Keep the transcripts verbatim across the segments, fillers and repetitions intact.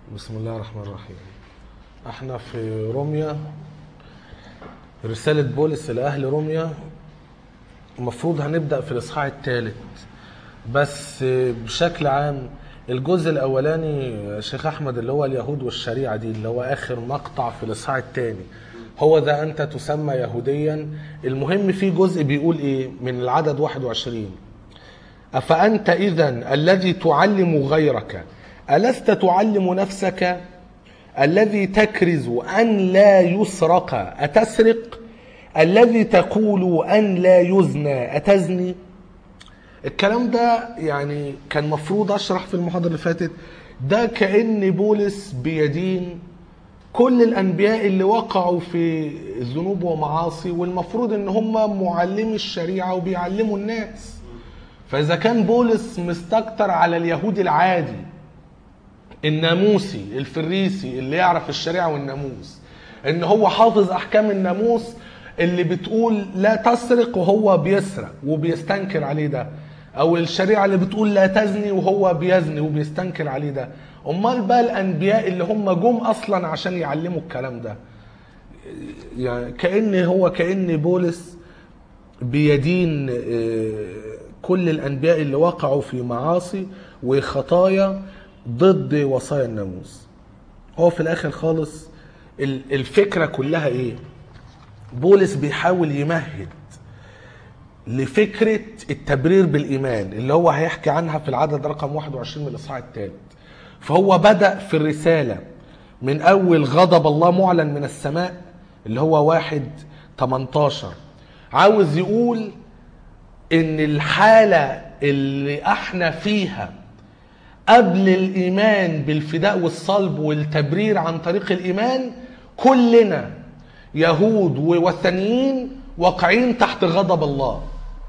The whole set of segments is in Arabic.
بسم الله الرحمن الرحيم. احنا في روميا، رسالة بولس لأهل روميا. المفروض هنبدأ في الإصحاح الثالث، بس بشكل عام الجزء الأولاني شيخ أحمد اللي هو اليهود والشريعة دي، اللي هو آخر مقطع في الإصحاح الثاني، هو ذا أنت تسمى يهوديا. المهم في جزء بيقول إيه من العدد واحد وعشرين: أفأنت إذن الذي تعلم غيرك ألست تعلم نفسك؟ الذي تكرز أن لا يسرق أتسرق؟ الذي تقول أن لا يزنى أتزني؟ الكلام ده يعني كان مفروض أشرح في المحاضرة اللي فاتت. ده كأن بولس بيدين كل الأنبياء اللي وقعوا في ذنوب ومعاصي، والمفروض ان هم معلمي الشريعة وبيعلموا الناس. فإذا كان بولس مستكتر على اليهود العادي الناموسي الفريسي اللي يعرف الشريعة والناموس ان هو حافظ احكام الناموس اللي بتقول لا تسرق وهو بيسرق وبيستنكر عليه ده، او الشريعة اللي بتقول لا تزني وهو بيزني وبيستنكر عليه ده، امال بقى الانبياء اللي هم جم اصلا عشان يعلموا الكلام ده؟ يعني كأن هو كأن بولس بيدين كل الانبياء اللي وقعوا في معاصي وخطايا ضد وصايا الناموس. هو في الاخر خالص الفكرة كلها ايه؟ بولس بيحاول يمهد لفكرة التبرير بالايمان اللي هو هيحكي عنها في العدد رقم واحد وعشرين من الاصحاح الثالث. فهو بدأ في الرسالة من اول غضب الله معلن من السماء اللي هو واحد تمنتاشر، عاوز يقول ان الحالة اللي احنا فيها قبل الإيمان بالفداء والصلب والتبرير عن طريق الإيمان، كلنا يهود ووثنيين واقعين تحت غضب الله.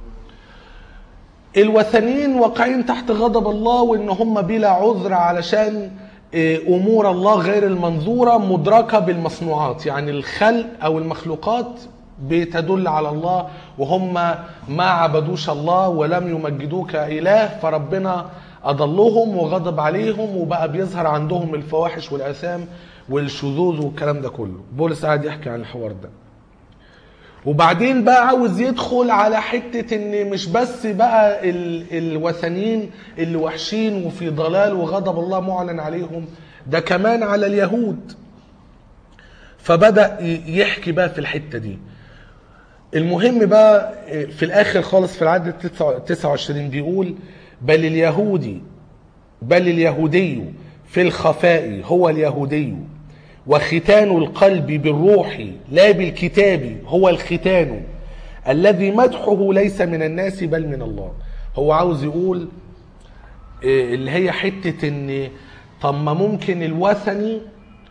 الوثنيين واقعين تحت غضب الله وإن هم بلا عذر علشان أمور الله غير المنظورة مدركة بالمصنوعات، يعني الخلق أو المخلوقات بتدل على الله وهم ما عبدوش الله ولم يمجدوه كإله، فربنا أضلهم وغضب عليهم وبقى بيظهر عندهم الفواحش والآثام والشذوذ والكلام ده كله. بولس قاعد يحكي عن الحوار ده، وبعدين بقى عاوز يدخل على حتة ان مش بس بقى ال الوثنيين اللي وحشين وفي ضلال وغضب الله معلن عليهم، ده كمان على اليهود. فبدأ يحكي بقى في الحتة دي. المهم بقى في الآخر خالص في العدد تسعة وعشرين بيقول: بل اليهودي بل اليهودي في الخفاء هو اليهودي، وختان القلب بالروح لا بالكتاب هو الختان، الذي مدحه ليس من الناس بل من الله. هو عاوز يقول اللي هي حتة ان طب ما ممكن الوثني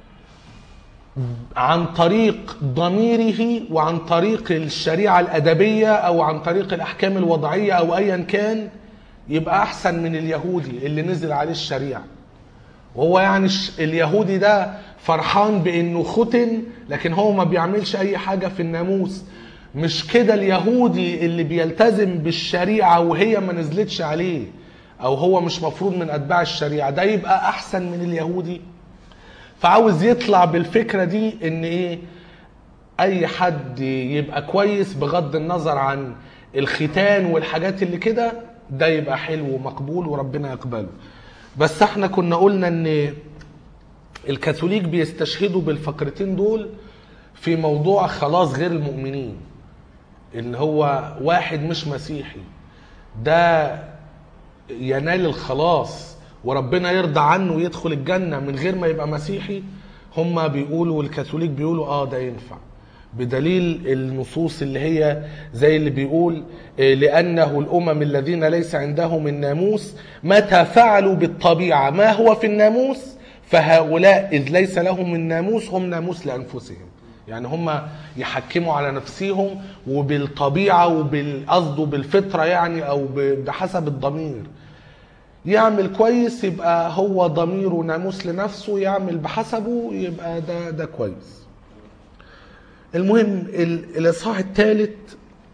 عن طريق ضميره وعن طريق الشريعة الأدبية أو عن طريق الأحكام الوضعية أو أيا كان يبقى أحسن من اليهودي اللي نزل عليه الشريعة. وهو يعني اليهودي ده فرحان بأنه ختن لكن هو ما بيعملش أي حاجة في الناموس. مش كده اليهودي اللي بيلتزم بالشريعة وهي ما نزلتش عليه أو هو مش مفروض من أتباع الشريعة ده يبقى أحسن من اليهودي؟ فعاوز يطلع بالفكرة دي ان ايه، اي حد يبقى كويس بغض النظر عن الختان والحاجات اللي كده ده يبقى حلو ومقبول وربنا يقبله. بس احنا كنا قلنا ان الكاثوليك بيستشهدوا بالفقرتين دول في موضوع خلاص غير المؤمنين، اللي هو واحد مش مسيحي ده ينال الخلاص وربنا يرضى عنه ويدخل الجنة من غير ما يبقى مسيحي. هم بيقولوا الكاثوليك بيقولوا اه ده ينفع بدليل النصوص اللي هي زي اللي بيقول لأنه الأمم الذين ليس عندهم الناموس متى فعلوا بالطبيعة ما هو في الناموس فهؤلاء إذ ليس لهم الناموس هم ناموس لأنفسهم. يعني هم يحكموا على نفسهم وبالطبيعة وبالقصد وبالفطرة يعني أو بحسب الضمير. يعمل كويس يبقى هو ضميره ناموس لنفسه، يعمل بحسبه يبقى ده ده كويس. المهم الإصحاح الثالث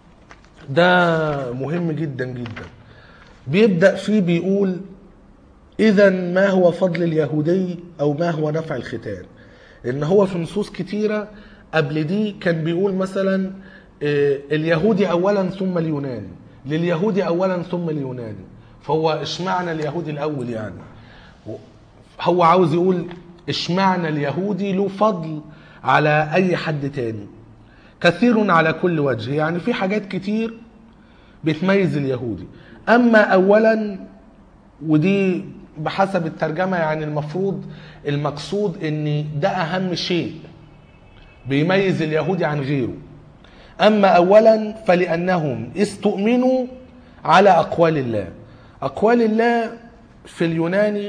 ده مهم جدا جدا. بيبدأ فيه بيقول إذا ما هو فضل اليهودي أو ما هو نفع الختان؟ إن هو في نصوص كتيرة قبل دي كان بيقول مثلا اليهودي أولا ثم اليوناني، لليهودي أولا ثم اليوناني، فهو اشمعنى اليهودي الأول؟ يعني هو عاوز يقول اشمعنى اليهودي له فضل على أي حد تاني، كثير على كل وجه، يعني في حاجات كتير بتميز اليهودي. أما أولا، ودي بحسب الترجمة يعني المفروض المقصود ان ده اهم شيء بيميز اليهودي عن غيره. اما اولا فلانهم استؤمنوا على اقوال الله. اقوال الله في اليوناني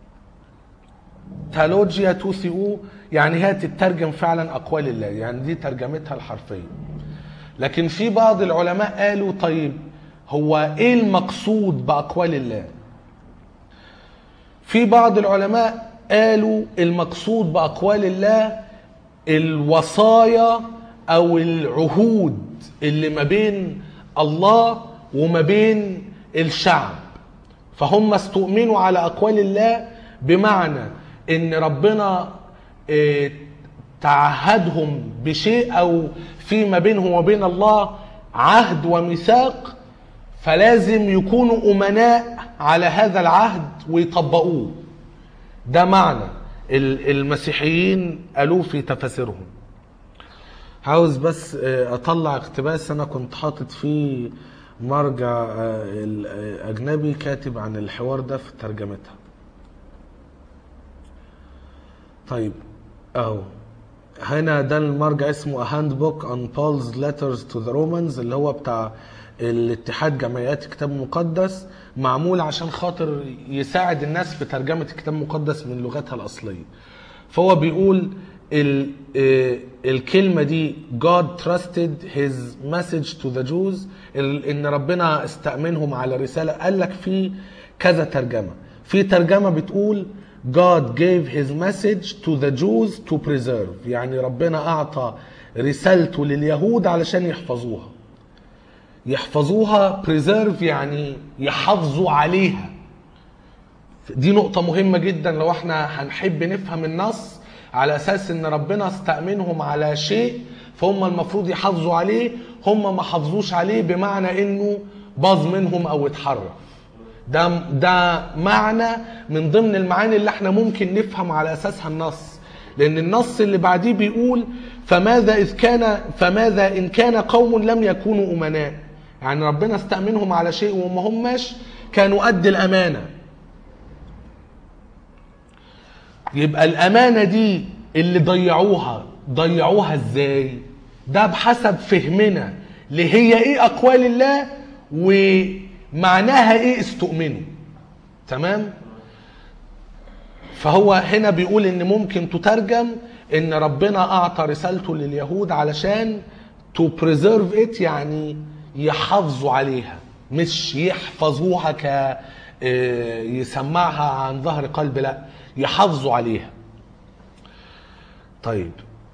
تالوجيا توثيو، يعني هي تترجم فعلا اقوال الله، يعني دي ترجمتها الحرفية. لكن في بعض العلماء قالوا طيب هو ايه المقصود باقوال الله؟ في بعض العلماء قالوا المقصود بأقوال الله الوصايا أو العهود اللي ما بين الله وما بين الشعب. فهم استؤمنوا على أقوال الله بمعنى إن ربنا تعهدهم بشيء أو في ما بينهم وبين الله عهد وميثاق، فلازم يكونوا أمناء على هذا العهد ويطبقوه. ده معنى المسيحيين قالوه في تفاسيرهم. عاوز بس اطلع اقتباس انا كنت حاطط فيه مرجع اجنبي كاتب عن الحوار ده في ترجمتها. طيب اهو هنا ده المرجع اسمه A Handbook on Paul's Letters to the Romans، اللي هو بتاع الاتحاد جمعيات الكتاب المقدس، معمول عشان خاطر يساعد الناس في ترجمة الكتاب المقدس من لغتها الأصلية. فهو بيقول ال الكلمة دي God trusted his message to the Jews، إن ربنا استأمنهم على رسالة. قال لك في كذا ترجمة. في ترجمة بتقول God gave his message to the Jews to preserve، يعني ربنا أعطى رسالته لليهود علشان يحفظوها. يحفظوها preserve يعني يحافظوا عليها. دي نقطة مهمة جدا لو احنا هنحب نفهم النص على اساس ان ربنا استأمنهم على شيء فهم المفروض يحافظوا عليه، هم ما حافظوش عليه بمعنى انه باظ منهم او اتحرف. ده ده معنى من ضمن المعاني اللي احنا ممكن نفهم على اساسها النص، لان النص اللي بعديه بيقول فماذا اذ كان فماذا ان كان قوم لم يكونوا امناء، يعني ربنا استأمنهم على شيء وما هماش كانوا قد الامانه. يبقى الامانه دي اللي ضيعوها ضيعوها ازاي؟ ده بحسب فهمنا اللي هي ايه اقوال الله ومعناها ايه استؤمنوا. تمام؟ فهو هنا بيقول ان ممكن تترجم ان ربنا اعطى رسالته لليهود علشان to preserve it، يعني يحافظوا عليها، مش يحفظوها ك يسمعها عن ظهر قلب، لا يحافظوا عليها. طيب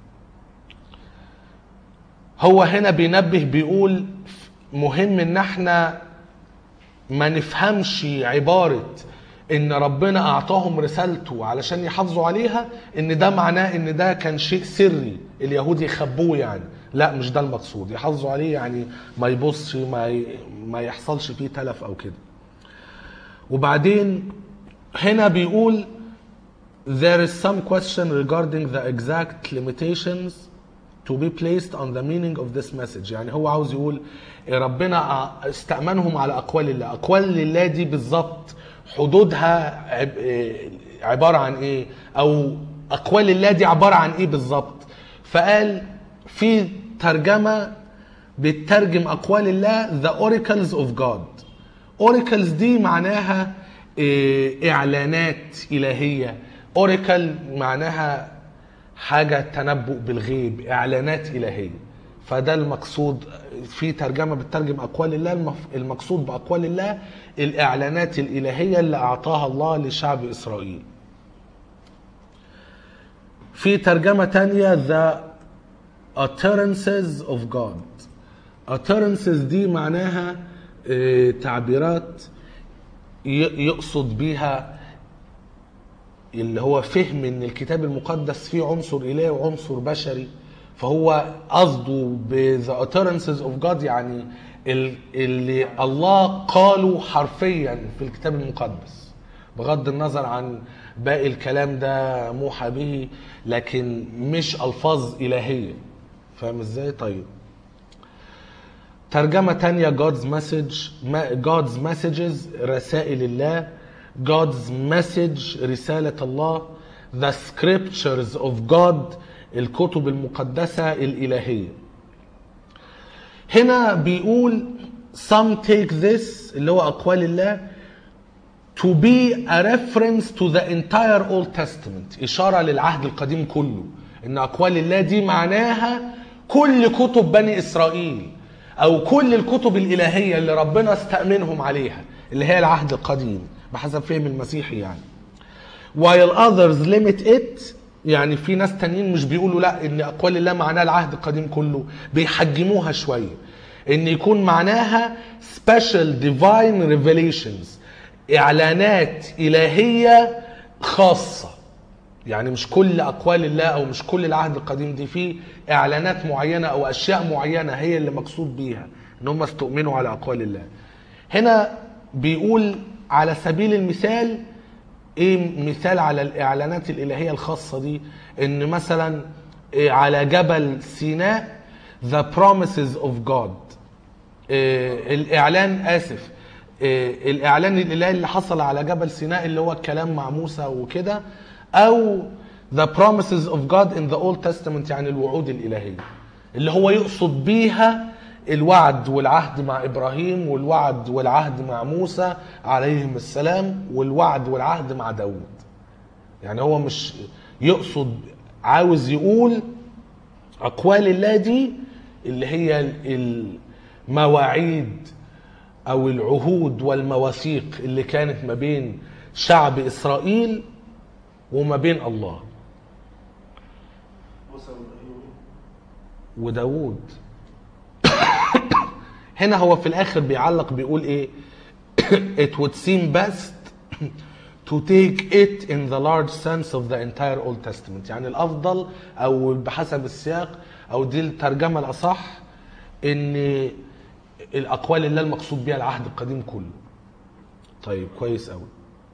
هو هنا بينبه بيقول مهم ان احنا ما نفهمش عبارة ان ربنا اعطاهم رسالته علشان يحافظوا عليها ان ده معناه ان ده كان شيء سري اليهود يخبوه، يعني لا مش ده المقصود. يحافظوا عليه يعني ما يبصش، ما ي... ما يحصلش فيه تلف او كده. وبعدين هنا بيقول there is some question regarding the exact limitations to be placed on the meaning of this message. يعني هو عاوز يقول ربنا استأمنهم على أقوال الله. أقوال الله دي بالضبط حدودها عبارة عن إيه؟ أو أقوال الله دي عبارة عن إيه بالضبط؟ فقال في ترجمة بتترجم أقوال الله the oracles of God. oracles دي معناها إعلانات إلهية. oracle معناها حاجة تنبؤ بالغيب، إعلانات إلهية. فده المقصود في ترجمة بتترجم أقوال الله، المقصود بأقوال الله الإعلانات الإلهية اللي أعطاها الله لشعب إسرائيل. في ترجمة تانية the utterances of God. utterances دي معناها تعبيرات يقصد بيها اللي هو فهم ان الكتاب المقدس فيه عنصر الهي وعنصر بشري، فهو قصده ب the utterances of God يعني اللي الله قاله حرفيا في الكتاب المقدس، بغض النظر عن باقي الكلام ده موحى به، لكن مش الفاظ الهيه. فاهم ازاي؟ طيب ترجمه تانية God's message God's messages رسائل الله، God's message رساله الله، the scriptures of God الكتب المقدسه الالهيه. هنا بيقول some take this اللي هو أقوال الله to be a reference to the entire Old Testament، إشارة للعهد القديم كله، إن أقوال الله دي معناها كل كتب بني إسرائيل أو كل الكتب الإلهية اللي ربنا استأمنهم عليها اللي هي العهد القديم بحسب فهم المسيحي يعني. while others limit it، يعني في ناس تانيين مش بيقولوا لا ان اقوال الله معناها العهد القديم كله، بيحجموها شويه ان يكون معناها special divine revelations، اعلانات الهيه خاصه. يعني مش كل اقوال الله او مش كل العهد القديم دي فيه اعلانات معينه او اشياء معينه هي اللي مقصود بيها ان هم استؤمنوا على اقوال الله. هنا بيقول على سبيل المثال، ايه مثال على الاعلانات الالهيه الخاصه دي؟ ان مثلا على جبل سيناء the promises of God، الاعلان اسف الاعلان الالهي اللي حصل على جبل سيناء اللي هو الكلام مع موسى وكده، او the promises of God in the Old Testament يعني الوعود الالهيه اللي هو يقصد بيها الوعد والعهد مع إبراهيم والوعد والعهد مع موسى عليهم السلام والوعد والعهد مع داود. يعني هو مش يقصد، عاوز يقول أقوال الله دي اللي هي المواعيد أو العهود والمواثيق اللي كانت ما بين شعب إسرائيل وما بين الله. وداود هنا هو في الاخر بيعلق بيقول ايه؟ it would seem best to take it in the large sense of the entire Old Testament، يعني الافضل او بحسب السياق او دي الترجمه الاصح ان الاقوال اللي المقصود بها العهد القديم كله. طيب كويس قوي.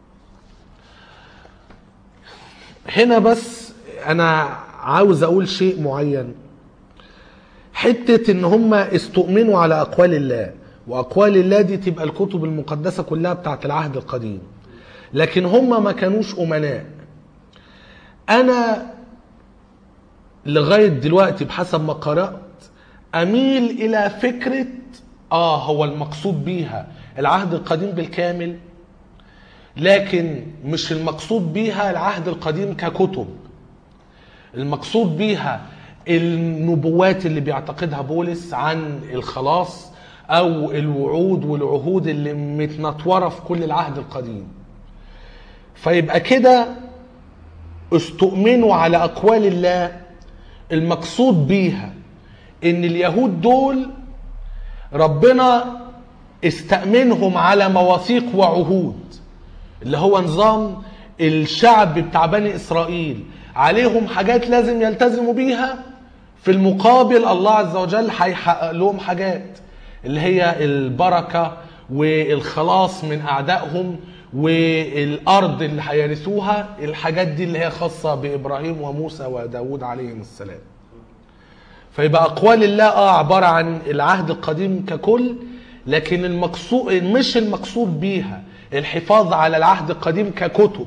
هنا بس انا عاوز اقول شيء معين، حتة ان هم استؤمنوا على اقوال الله، واقوال الله دي تبقى الكتب المقدسة كلها بتاعت العهد القديم، لكن هم ما كانوش امناء. انا لغاية دلوقتي بحسب ما قرأت اميل الى فكرة اه هو المقصود بيها العهد القديم بالكامل، لكن مش المقصود بيها العهد القديم ككتب، المقصود بيها النبوات اللي بيعتقدها بولس عن الخلاص او الوعود والعهود اللي متنطوره في كل العهد القديم. فيبقى كده استؤمنوا على اقوال الله المقصود بيها ان اليهود دول ربنا استأمنهم على مواثيق وعهود، اللي هو نظام الشعب بتاع بني اسرائيل عليهم حاجات لازم يلتزموا بيها، في المقابل الله عز وجل هيحقق لهم حاجات اللي هي البركة والخلاص من أعدائهم والأرض اللي هيرثوها، الحاجات دي اللي هي خاصة بإبراهيم وموسى وداود عليهم السلام. فيبقى أقوال الله آه عبارة عن العهد القديم ككل، لكن المقصود مش المقصود بيها الحفاظ على العهد القديم ككتب،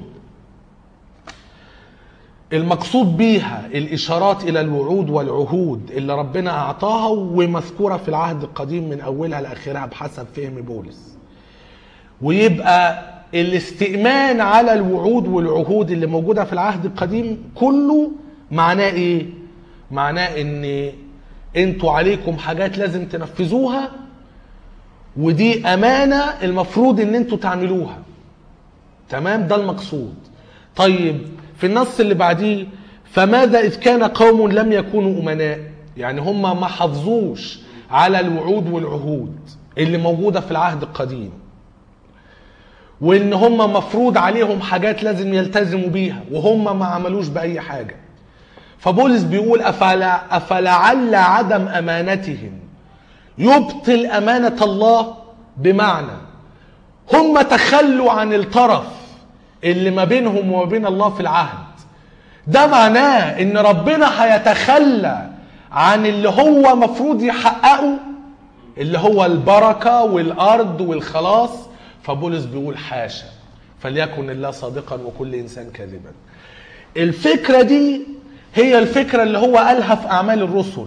المقصود بيها الإشارات إلى الوعود والعهود اللي ربنا أعطاها ومذكورة في العهد القديم من أولها لآخرها بحسب فهم بولس. ويبقى الاستئمان على الوعود والعهود اللي موجودة في العهد القديم كله معناه إيه؟ معناه إن أنتوا عليكم حاجات لازم تنفذوها، ودي أمانة المفروض إن أنتوا تعملوها. تمام؟ ده المقصود. طيب في النص اللي بعديه فماذا إذ كان قوم لم يكونوا أمناء؟ يعني هم ما حافظوش على الوعود والعهود اللي موجودة في العهد القديم، وان هم مفروض عليهم حاجات لازم يلتزموا بيها وهم ما عملوش باي حاجه. فبولس بيقول افلا افلعل عدم امانتهم يبطل امانه الله، بمعنى هم تخلوا عن الطرف اللي ما بينهم وما بين الله في العهد. ده معناه ان ربنا هيتخلى عن اللي هو مفروض يحققه، اللي هو البركه والارض والخلاص. فبولس بيقول حاشا، فليكن الله صادقا وكل انسان كاذبا. الفكره دي هي الفكره اللي هو قالها في اعمال الرسل،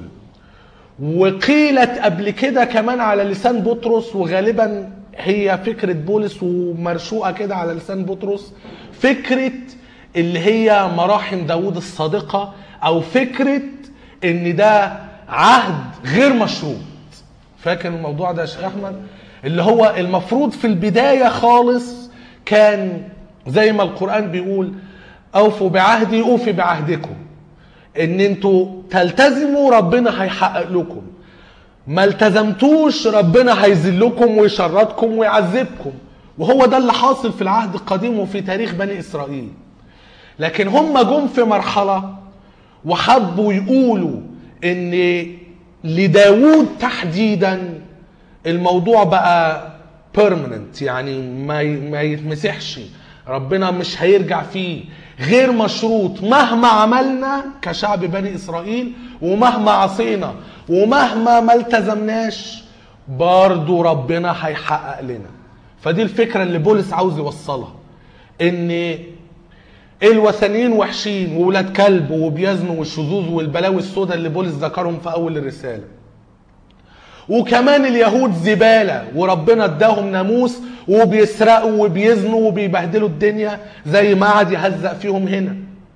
وقيلت قبل كده كمان على لسان بطرس، وغالبا هي فكره بولس ومرشوقه كده على لسان بطرس، فكره اللي هي مراحم داود الصادقه، او فكره ان ده عهد غير مشروط. فاكر الموضوع ده يا شيخ احمد؟ اللي هو المفروض في البدايه خالص كان زي ما القران بيقول اوفوا بعهدي اوفي بعهدكم، ان انتوا تلتزموا ربنا هيحقق لكم، ما التزمتوش ربنا هيذلكم ويشردكم ويعذبكم. وهو ده اللي حاصل في العهد القديم وفي تاريخ بني اسرائيل. لكن هم جم في مرحله وحبوا يقولوا ان لداود تحديدا الموضوع بقى permanent، يعني ما ما يتمسحش، ربنا مش هيرجع فيه، غير مشروط، مهما عملنا كشعب بني اسرائيل ومهما عصينا ومهما ما التزمناش برضو ربنا هيحقق لنا. فدي الفكرة اللي بولس عاوز يوصلها، ان الوثنيين وحشين وولاد كلب وبيزنوا والشذوذ والبلاوي السوداء اللي بولس ذكرهم في اول الرسالة، وكمان اليهود زبالة وربنا اداهم ناموس وبيسرقوا وبيزنوا وبيبهدلوا الدنيا زي ما قعد يهزق فيهم هنا.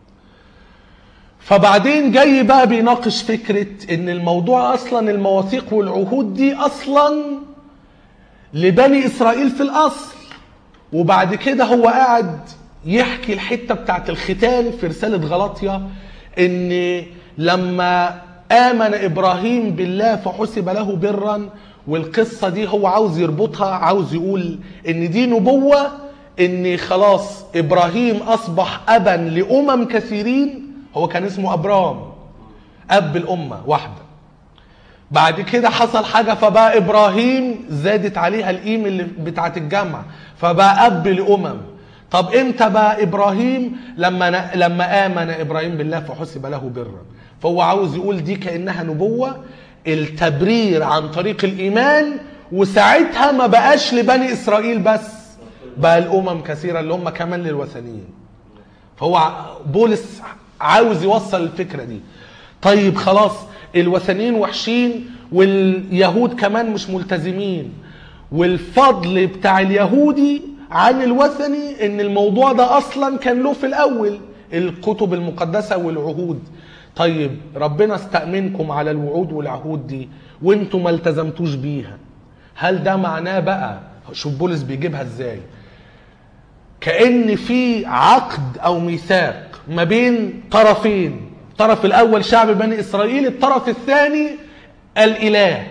فبعدين جاي بقى بيناقش فكرة ان الموضوع اصلا المواثيق والعهود دي اصلا لبني اسرائيل في الاصل، وبعد كده هو قاعد يحكي الحتة بتاعت الختان في رسالة غلاطيا، ان لما آمن إبراهيم بالله فحسب له برا، والقصة دي هو عاوز يربطها، عاوز يقول إن دي نبوة، إن خلاص إبراهيم أصبح أبا لأمم كثيرين. هو كان اسمه أبرام، أب الأمة واحدة. بعد كده حصل حاجة فبقى إبراهيم زادت عليها القيمة اللي بتاعت الجمع، فبقى أب لأمم. طب إمتى بقى إبراهيم؟ لما لما آمن إبراهيم بالله فحسب له برا. فهو عاوز يقول دي كأنها نبوة، التبرير عن طريق الإيمان، وساعتها ما بقاش لبني إسرائيل بس، بقى الأمم كثيرة اللي هم كمان للوثنيين. فهو بولس عاوز يوصل الفكرة دي. طيب خلاص الوثنيين وحشين واليهود كمان مش ملتزمين، والفضل بتاع اليهودي عن الوثني ان الموضوع ده اصلا كان له في الاول الكتب المقدسة والعهود. طيب ربنا استأمنكم على الوعود والعهود دي وانتم ما التزمتوش بيها، هل ده معناه بقى، شوف بولس بيجيبها ازاي، كأن في عقد او ميثاق ما بين طرفين، الطرف الاول شعب بني اسرائيل، الطرف الثاني الاله.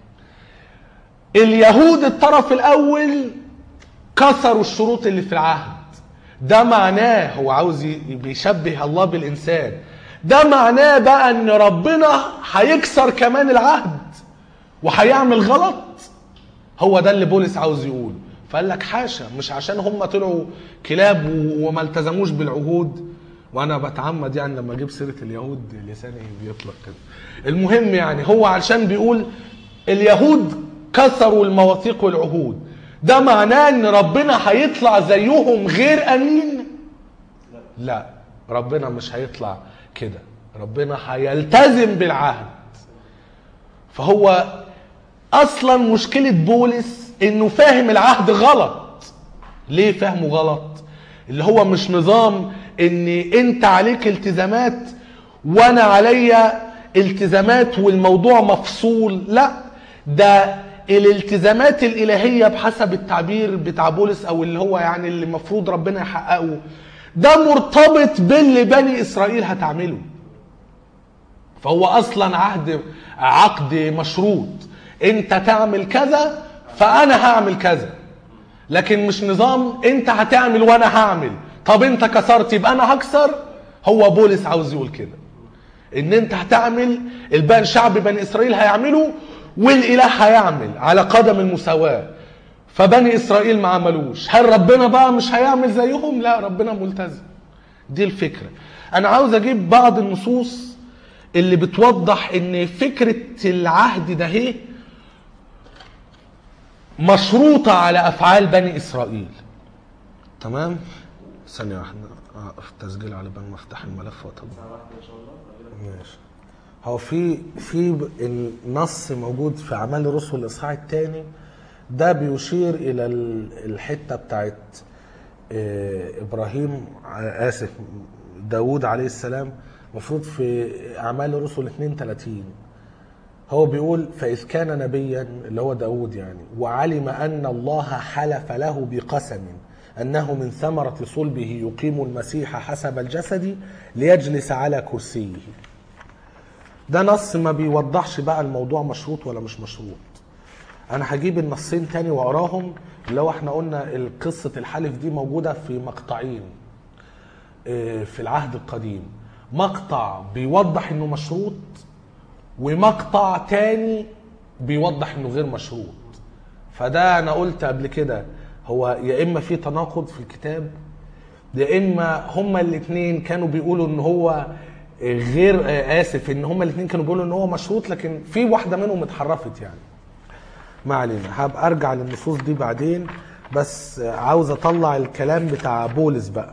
اليهود الطرف الاول كسروا الشروط اللي في العهد، ده معناه هو عاوز بيشبه الله بالانسان، ده معناه بقى ان ربنا هيكسر كمان العهد وهيعمل غلط. هو ده اللي بولس عاوز يقول. فقال لك حاشا، مش عشان هم طلعوا كلاب وما التزموش بالعهود، وانا بتعمد يعني لما اجيب سيره اليهود لساني بيطلق كده. المهم يعني هو عشان بيقول اليهود كسروا المواثيق والعهود، ده معناه ان ربنا هيطلع زيهم غير امين؟ لا، ربنا مش هيطلع كده، ربنا هيلتزم بالعهد. فهو اصلا مشكلة بولس انه فاهم العهد غلط. ليه فهمه غلط؟ اللي هو مش نظام ان انت عليك التزامات وانا عليا التزامات والموضوع مفصول، لا، ده الالتزامات الالهية بحسب التعبير بتاع بولس، او اللي هو يعني اللي المفروض ربنا يحققه، ده مرتبط باللي بني اسرائيل هتعمله. فهو اصلا عهد عقد مشروط، انت تعمل كذا فانا هعمل كذا. لكن مش نظام انت هتعمل وانا هعمل، طب انت كسرت يبقى انا هكسر. هو بولس عاوز يقول كده، ان انت هتعمل، الباقي شعب بني اسرائيل هيعملوا والاله هيعمل على قدم المساواة، فبني اسرائيل ما عملوش، هل ربنا بقى مش هيعمل زيهم؟ لا، ربنا ملتزم. دي الفكرة. انا عاوز اجيب بعض النصوص اللي بتوضح ان فكرة العهد ده هي مشروطة على افعال بني اسرائيل. تمام؟ ثانية واحدة اقف تسجيل على بال ما افتح الملف واطبق. ماشي. هو في في النص موجود في اعمال الرسل الاصحاح الثاني، ده بيشير الى الحتة بتاعت ابراهيم، اسف داود عليه السلام، مفروض في اعمال الرسل اثنين وثلاثين. هو بيقول فاذ كان نبيا، اللي هو داود يعني، وعلم ان الله حلف له بقسم انه من ثمرة صلبه يقيم المسيح حسب الجسد ليجلس على كرسيه. ده نص ما بيوضحش بقى الموضوع مشروط ولا مش مشروط. انا هجيب النصين تاني واقراهم. اللي هو احنا قلنا قصة الحلف دي موجودة في مقطعين في العهد القديم، مقطع بيوضح انه مشروط، ومقطع تاني بيوضح انه غير مشروط. فده انا قلت قبل كده هو يا اما في تناقض في الكتاب، يا اما هما الاثنين كانوا بيقولوا ان هو غير اسف ان هما الاثنين كانوا بيقولوا ان هو مشروط، لكن في واحده منهم اتحرفت يعني. ما علينا، هبقى ارجع للنصوص دي بعدين، بس عاوز اطلع الكلام بتاع بولس بقى.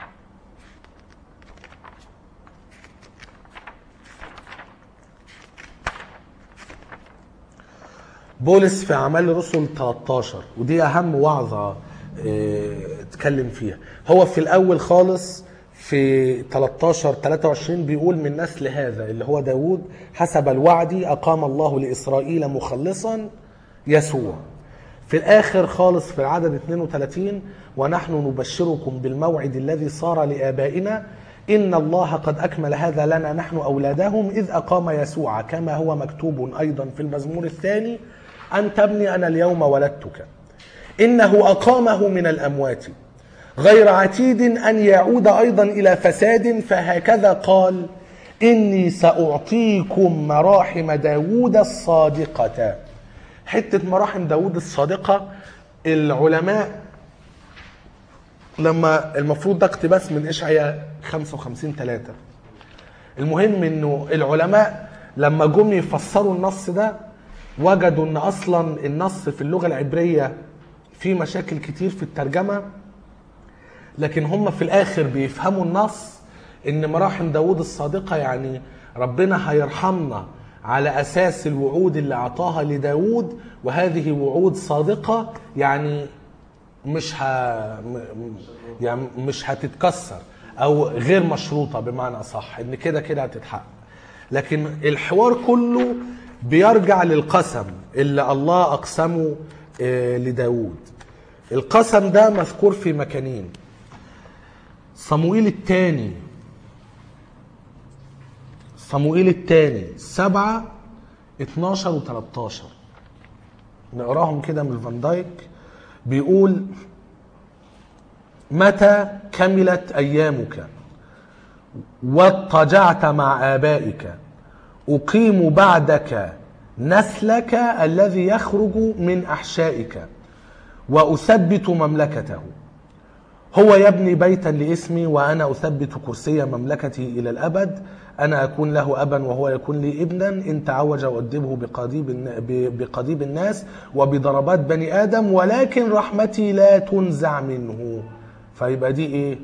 بولس في اعمال الرسل ثلاثة عشر، ودي اهم وعظه اتكلم فيها. هو في الاول خالص في ثلاثة عشر ثلاثة وعشرين بيقول من نسل هذا اللي هو داود حسب الوعد اقام الله لاسرائيل مخلصا يسوع. في الاخر خالص في العدد اثنين وثلاثين ونحن نبشركم بالموعد الذي صار لآبائنا إن الله قد أكمل هذا لنا نحن أولادهم إذ أقام يسوع كما هو مكتوب أيضا في المزمور الثاني أنت ابني أنا اليوم ولدتك. إنه أقامه من الأموات غير عتيد أن يعود أيضا إلى فساد، فهكذا قال إني سأعطيكم مراحم داود الصادقة. حتة مراحم داود الصادقة العلماء لما المفروض ده اقتباس من إشعياء خمسة وخمسين ثلاثة. المهم إنه العلماء لما جم يفسروا النص ده وجدوا إن أصلا النص في اللغة العبرية فيه مشاكل كتير في الترجمة، لكن هم في الآخر بيفهموا النص إن مراحم داود الصادقة يعني ربنا هيرحمنا على أساس الوعود اللي أعطاها لداود، وهذه وعود صادقة يعني مش ه... يعني مش هتتكسر أو غير مشروطة بمعنى صح، إن كده كده هتتحقق. لكن الحوار كله بيرجع للقسم اللي الله أقسمه لداود. القسم ده مذكور في مكانين. صموئيل الثاني صموئيل الثاني سبعة اتناشر وتلاتاشر، نقراهم كده من فان دايك. بيقول متى كملت أيامك واضطجعت مع آبائك أقيم بعدك نسلك الذي يخرج من أحشائك وأثبت مملكته. هو يبني بيتا لاسمي وأنا أثبت كرسي مملكتي إلى الأبد. أنا أكون له أبا وهو يكون لي ابنا. إن تعوج أؤدبه بقضيب بقضيب الناس وبضربات بني آدم، ولكن رحمتي لا تنزع منه. فيبقى دي إيه؟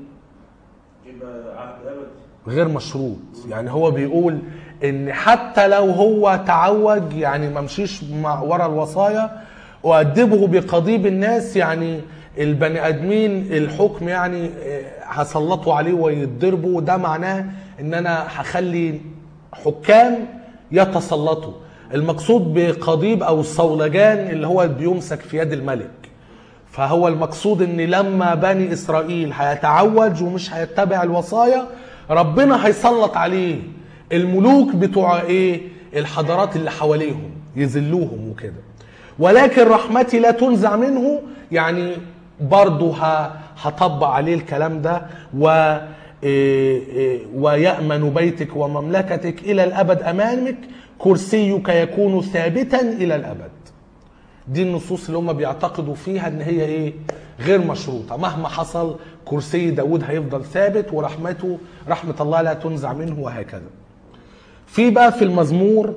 غير مشروط. يعني هو بيقول إن حتى لو هو تعوج يعني ما مشيش ورا الوصايا، أؤدبه بقضيب الناس يعني البني ادمين الحكم يعني هسلطوا عليه ويتضربوا. ده معناه ان انا هخلي حكام يتسلطوا. المقصود بقضيب او الصولجان اللي هو بيمسك في يد الملك. فهو المقصود ان لما بني اسرائيل هيتعوج ومش هيتبع الوصايا، ربنا هيسلط عليه الملوك بتوع ايه الحضارات اللي حواليهم يذلوهم وكده. ولكن رحمتي لا تنزع منه، يعني برضه هطبق عليه الكلام ده، و ويأمن بيتك ومملكتك إلى الأبد أمامك، كرسيك يكون ثابتا إلى الأبد. دي النصوص اللي هم بيعتقدوا فيها ان هي ايه؟ غير مشروطة، مهما حصل كرسي داود هيفضل ثابت، ورحمته رحمة الله لا تنزع منه، وهكذا. في بقى في المزمور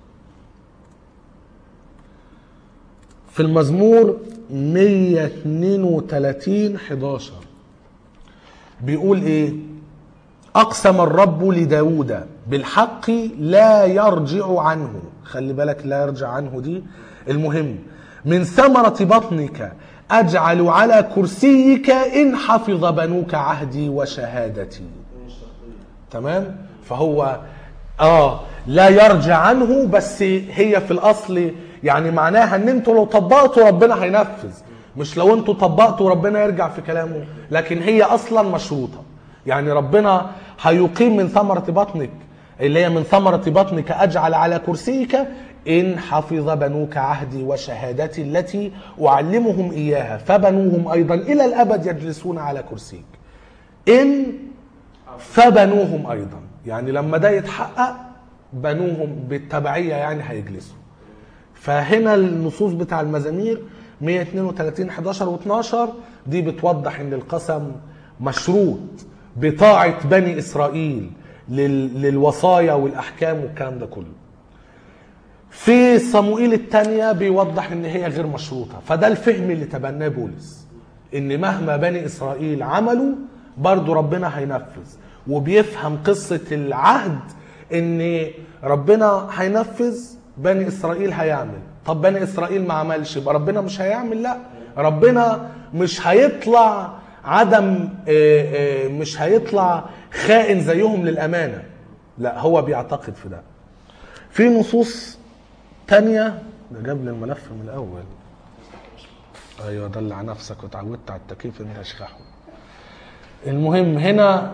في المزمور مية اتنين وتلاتين حداشر بيقول ايه؟ اقسم الرب لداود بالحق لا يرجع عنه. خلي بالك، لا يرجع عنه دي المهم. من ثمرة بطنك اجعل على كرسيك ان حفظ بنوك عهدي وشهادتي. تمام؟ فهو اه لا يرجع عنه، بس هي في الاصل يعني معناها ان انتوا لو طبقتوا ربنا هينفذ، مش لو انتوا طبقتوا ربنا يرجع في كلامه، لكن هي اصلا مشروطة. يعني ربنا هيقيم من ثمرة بطنك، اللي هي من ثمرة بطنك اجعل على كرسيك ان حفظ بنوك عهدي وشهادتي التي اعلمهم اياها، فبنوهم ايضا الى الابد يجلسون على كرسيك. ان فبنوهم ايضا، يعني لما ده يتحقق بنوهم بالتبعية يعني هيجلسوا. فهنا النصوص بتاع المزامير مية اتنين وتلاتين حداشر واتناشر دي بتوضح ان القسم مشروط بطاعة بني اسرائيل للوصايا والاحكام والكلام ده كله. في صموئيل الثانية بيوضح ان هي غير مشروطة، فده الفهم اللي تبناه بولس، ان مهما بني اسرائيل عملوا برضو ربنا هينفذ. وبيفهم قصة العهد ان ربنا هينفذ، بني اسرائيل هيعمل. طب بني اسرائيل ما عملش، يبقى ربنا مش هيعمل؟ لا، ربنا مش هيطلع عدم مش هيطلع خائن زيهم للامانه، لا، هو بيعتقد في ده. في نصوص تانية، ده جاب لي الملف من الاول. ايوه دلع نفسك وتعودت على التكييف انت اشرحه. المهم هنا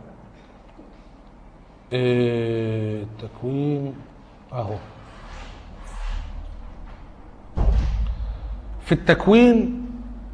التكوين اهو. في التكوين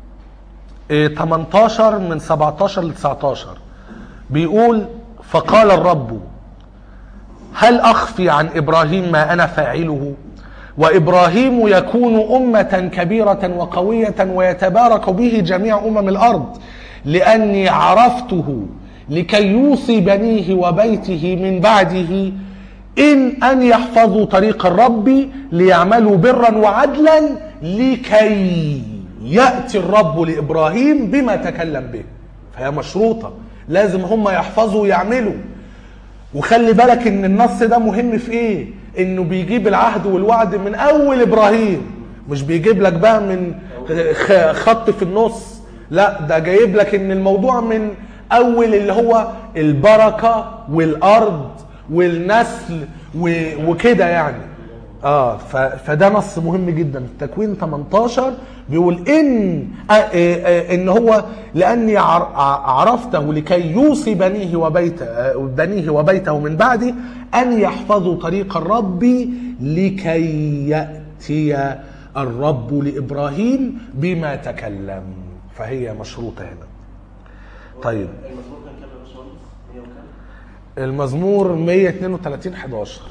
تمنتاشر من سبعتاشر ل تسعتاشر بيقول: فقال الرب: هل أخفي عن إبراهيم ما أنا فاعله؟ وإبراهيم يكون أمة كبيرة وقوية ويتبارك به جميع أمم الأرض، لأني عرفته لكي يوصي بنيه وبيته من بعده إن أن يحفظوا طريق الرب ليعملوا برا وعدلا، لكي يأتي الرب لإبراهيم بما تكلم به. فهي مشروطة، لازم هم يحفظوا ويعملوا. وخلي بالك ان النص ده مهم في ايه؟ انه بيجيب العهد والوعد من اول ابراهيم، مش بيجيب لك بقى من خط في النص، لا، ده جايب لك ان الموضوع من اول اللي هو البركة والارض والنسل وكده يعني. اه فده نص مهم جدا. في تكوين تمنتاشر بيقول ان آه آه ان هو لاني عرفته لكي يوصي بنيه وبيته آه بنيه وبيته من بعده ان يحفظوا طريق الرب لكي ياتي الرب لابراهيم بما تكلم. فهي مشروطه هنا. طيب المزمور كان كام يا باشمهندس؟ مية وكام؟ المزمور مية اتنين وتلاتين حداشر.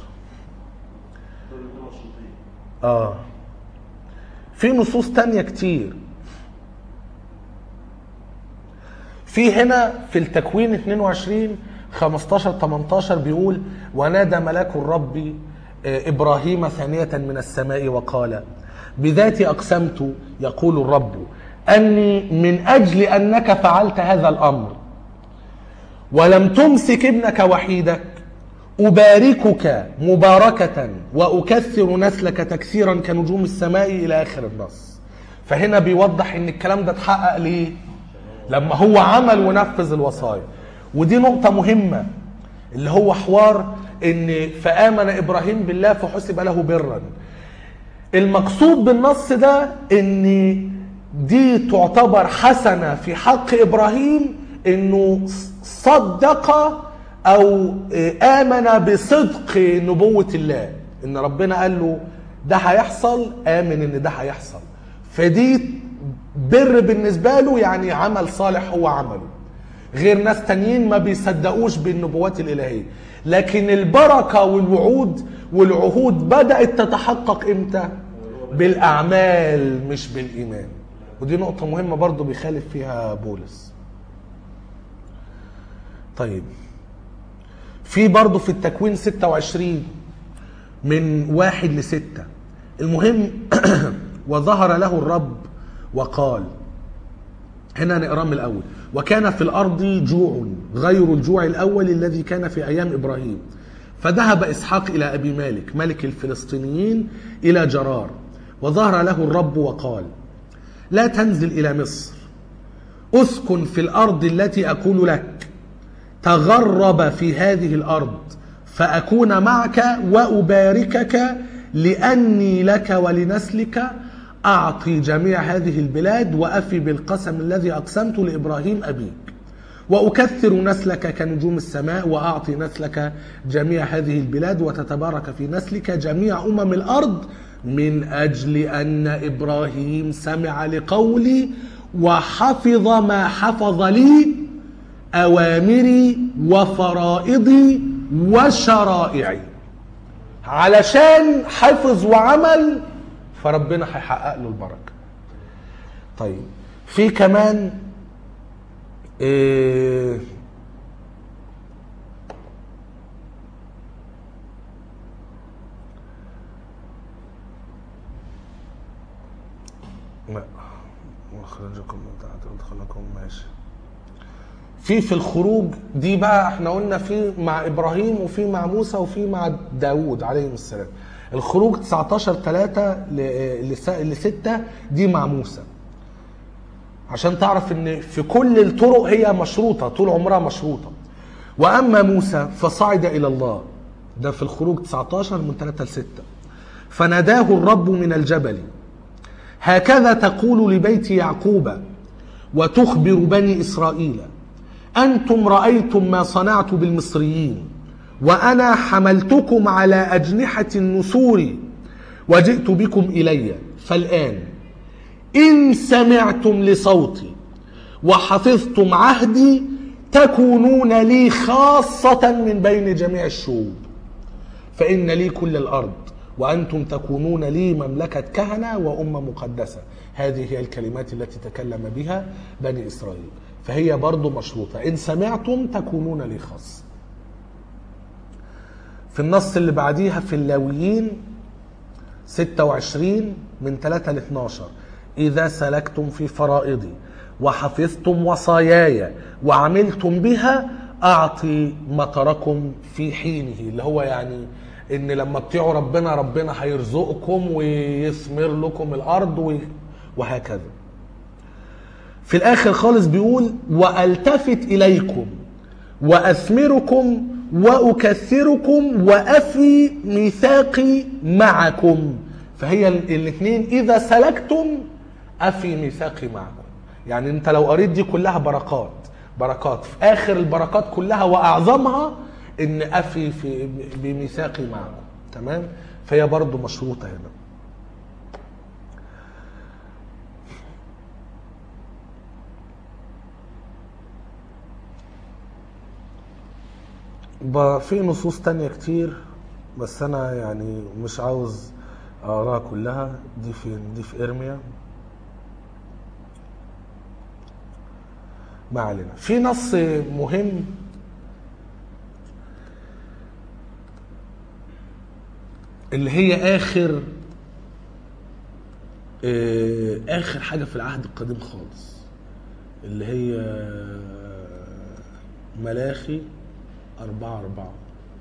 اه في نصوص تانية كتير. في هنا في التكوين اتنين وعشرين خمستاشر تمنتاشر بيقول: ونادى ملاك الرب إبراهيم ثانية من السماء وقال: بذاتي أقسمت يقول الرب أني من أجل أنك فعلت هذا الأمر ولم تمسك ابنك وحيدك أباركك مباركة وأكثر نسلك تكثيرا كنجوم السماء إلى آخر النص. فهنا بيوضح إن الكلام ده اتحقق ليه؟ لما هو عمل ونفذ الوصايا. ودي نقطة مهمة، اللي هو حوار إن فآمن إبراهيم بالله فحسب له برا. المقصود بالنص ده إن دي تعتبر حسنة في حق إبراهيم، إنه صدق او امن بصدق نبوة الله، ان ربنا قال له ده هيحصل، امن ان ده هيحصل. فدي بر بالنسبة له يعني عمل صالح هو عمله، غير ناس تانيين ما بيصدقوش بالنبوات الإلهية. لكن البركة والوعود والعهود بدأت تتحقق امتى؟ بالأعمال مش بالإيمان. ودي نقطة مهمة برضو بيخالف فيها بولس. طيب في برضو في التكوين ستة وعشرين من واحد لستة، المهم وظهر له الرب وقال، هنا نقرأ من الأول: وكان في الأرض جوع غير الجوع الأول الذي كان في أيام إبراهيم، فذهب إسحاق إلى أبي مالك ملك الفلسطينيين إلى جرار، وظهر له الرب وقال: لا تنزل إلى مصر، أسكن في الأرض التي أقول لك، تغرب في هذه الأرض فأكون معك وأباركك، لأني لك ولنسلك أعطي جميع هذه البلاد، وأفي بالقسم الذي أقسمت لإبراهيم أبيك، وأكثر نسلك كنجوم السماء، وأعطي نسلك جميع هذه البلاد، وتتبارك في نسلك جميع أمم الأرض، من أجل أن إبراهيم سمع لقولي وحفظ ما حفظ لي، أوامري وفرائضي وشرائعي. علشان حفظ وعمل فربنا هيحقق له البركة. طيب في كمان إيه لا مخرجكم ادخلكم ماشي. في في الخروج دي بقى احنا قلنا في مع ابراهيم وفي مع موسى وفي مع داوود عليه السلام. الخروج تسعتاشر ثلاثة ل ستة دي مع موسى، عشان تعرف ان في كل الطرق هي مشروطة، طول عمرها مشروطة. واما موسى فصعد الى الله، ده في الخروج تسعتاشر من ثلاثة ل ستة، فناداه الرب من الجبل: هكذا تقول لبيت يعقوب وتخبر بني إسرائيل: أنتم رأيتم ما صنعت بالمصريين، وأنا حملتكم على أجنحة النسور وجئت بكم إلي، فالآن إن سمعتم لصوتي وحفظتم عهدي تكونون لي خاصة من بين جميع الشعوب، فإن لي كل الأرض، وأنتم تكونون لي مملكة كهنة وأمة مقدسة. هذه هي الكلمات التي تكلم بها بني إسرائيل. فهي برضو مشروطة، إن سمعتم تكونون لي خاص. في النص اللي بعديها في اللاويين ستة وعشرين من ثلاثة ل اثناشر: إذا سلكتم في فرائضي وحفظتم وصاياي وعملتم بها أعطي مطركم في حينه، اللي هو يعني إن لما تطيعوا ربنا ربنا هيرزقكم ويثمر لكم الأرض وهكذا. في الآخر خالص بيقول: وألتفت إليكم وأثمركم وأكثركم وأفي ميثاقي معكم. فهي الاثنين، إذا سلكتم أفي ميثاقي معكم. يعني أنت لو قريت دي كلها بركات بركات، في آخر البركات كلها وأعظمها إن أفي في بميثاقي معكم. تمام؟ فهي برضو مشروطة هنا. في نصوص تانية كتير بس أنا يعني مش عاوز أقراها كلها. دي في دي في إرميا، ما علينا. في نص مهم اللي هي آخر آخر حاجة في العهد القديم خالص، اللي هي ملاخي أربعة أربعة: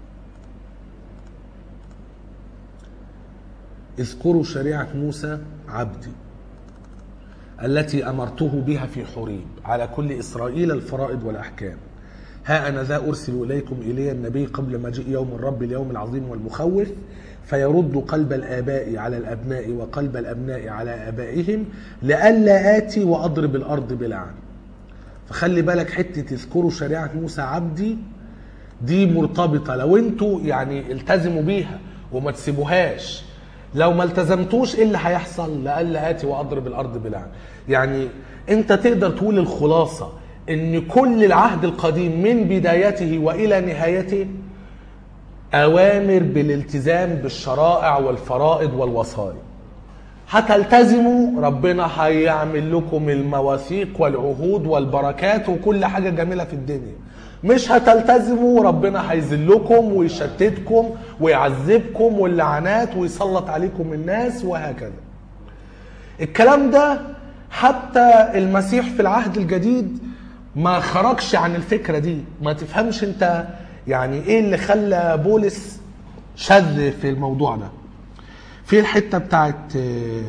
اذكروا شريعة موسى عبدي التي أمرته بها في حريب على كل إسرائيل الفرائض والأحكام. ها أنا ذا أرسل إليكم إلي النبي قبل مجيء يوم الرب، اليوم العظيم والمخوف، فيرد قلب الآباء على الأبناء وقلب الأبناء على آبائهم، لئلا آتي وأضرب الأرض بلعن. فخلي بالك حتة اذكروا شريعة موسى عبدي دي مرتبطة، لو انتوا يعني التزموا بيها وما تسيبوهاش لو ما التزمتوش ايه اللي هيحصل؟ لألا آتي وأضرب الأرض بلعن. يعني انت تقدر تقول الخلاصة ان كل العهد القديم من بدايته وإلى نهايته أوامر بالالتزام بالشرائع والفرائض والوصايا. هتلتزموا ربنا هيعمل لكم المواثيق والعهود والبركات وكل حاجة جميلة في الدنيا. مش هتلتزموا ربنا هيذلكم ويشتتكم ويعذبكم واللعنات ويسلط عليكم الناس وهكذا. الكلام ده حتى المسيح في العهد الجديد ما خرجش عن الفكرة دي. ما تفهمش انت يعني ايه اللي خلى بولس شذ في الموضوع ده. في الحتة بتاعت اه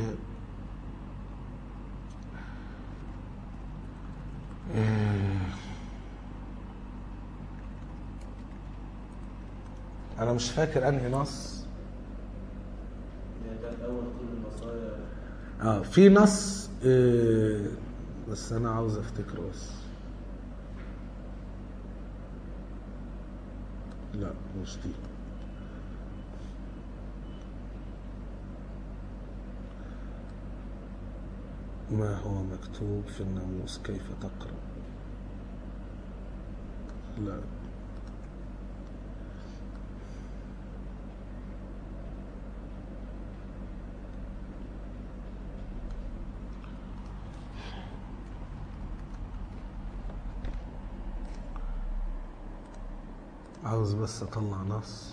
اه انا مش فاكر انهي نص. اه في نص اه بس انا عاوز افتكره بس. لا مش دي. ما هو مكتوب في الناموس كيف تقرأ؟ لا عاوز بس اطلع نص.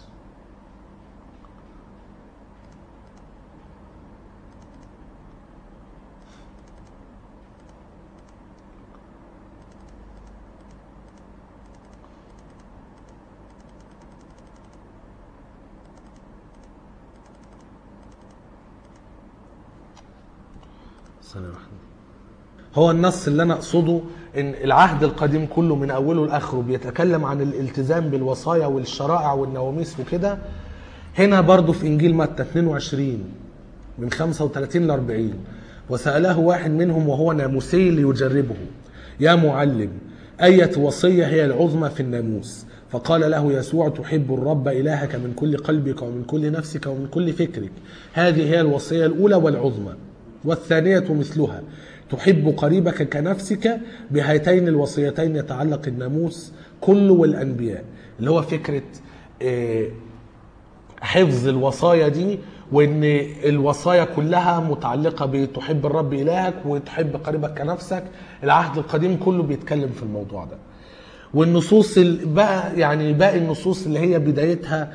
ثانية واحدة. هو النص اللي انا اقصده ان العهد القديم كله من اوله لاخره بيتكلم عن الالتزام بالوصايا والشرائع والنواميس وكده. هنا برضو في انجيل متى اثنين وعشرين من خمسة وثلاثين ل أربعين، وسأله واحد منهم وهو ناموسي ليجربه: يا معلم، أية وصية هي العظمى في الناموس؟ فقال له يسوع: تحب الرب إلهك من كل قلبك ومن كل نفسك ومن كل فكرك، هذه هي الوصية الأولى والعظمى، والثانية مثلها: تحب قريبك كنفسك. بهاتين الوصيتين يتعلق الناموس كله والأنبياء. اللي هو فكرة حفظ الوصايا دي، وان الوصايا كلها متعلقة بتحب الرب إلهك وتحب قريبك كنفسك. العهد القديم كله بيتكلم في الموضوع ده. والنصوص بقى يعني باقي النصوص اللي هي بدايتها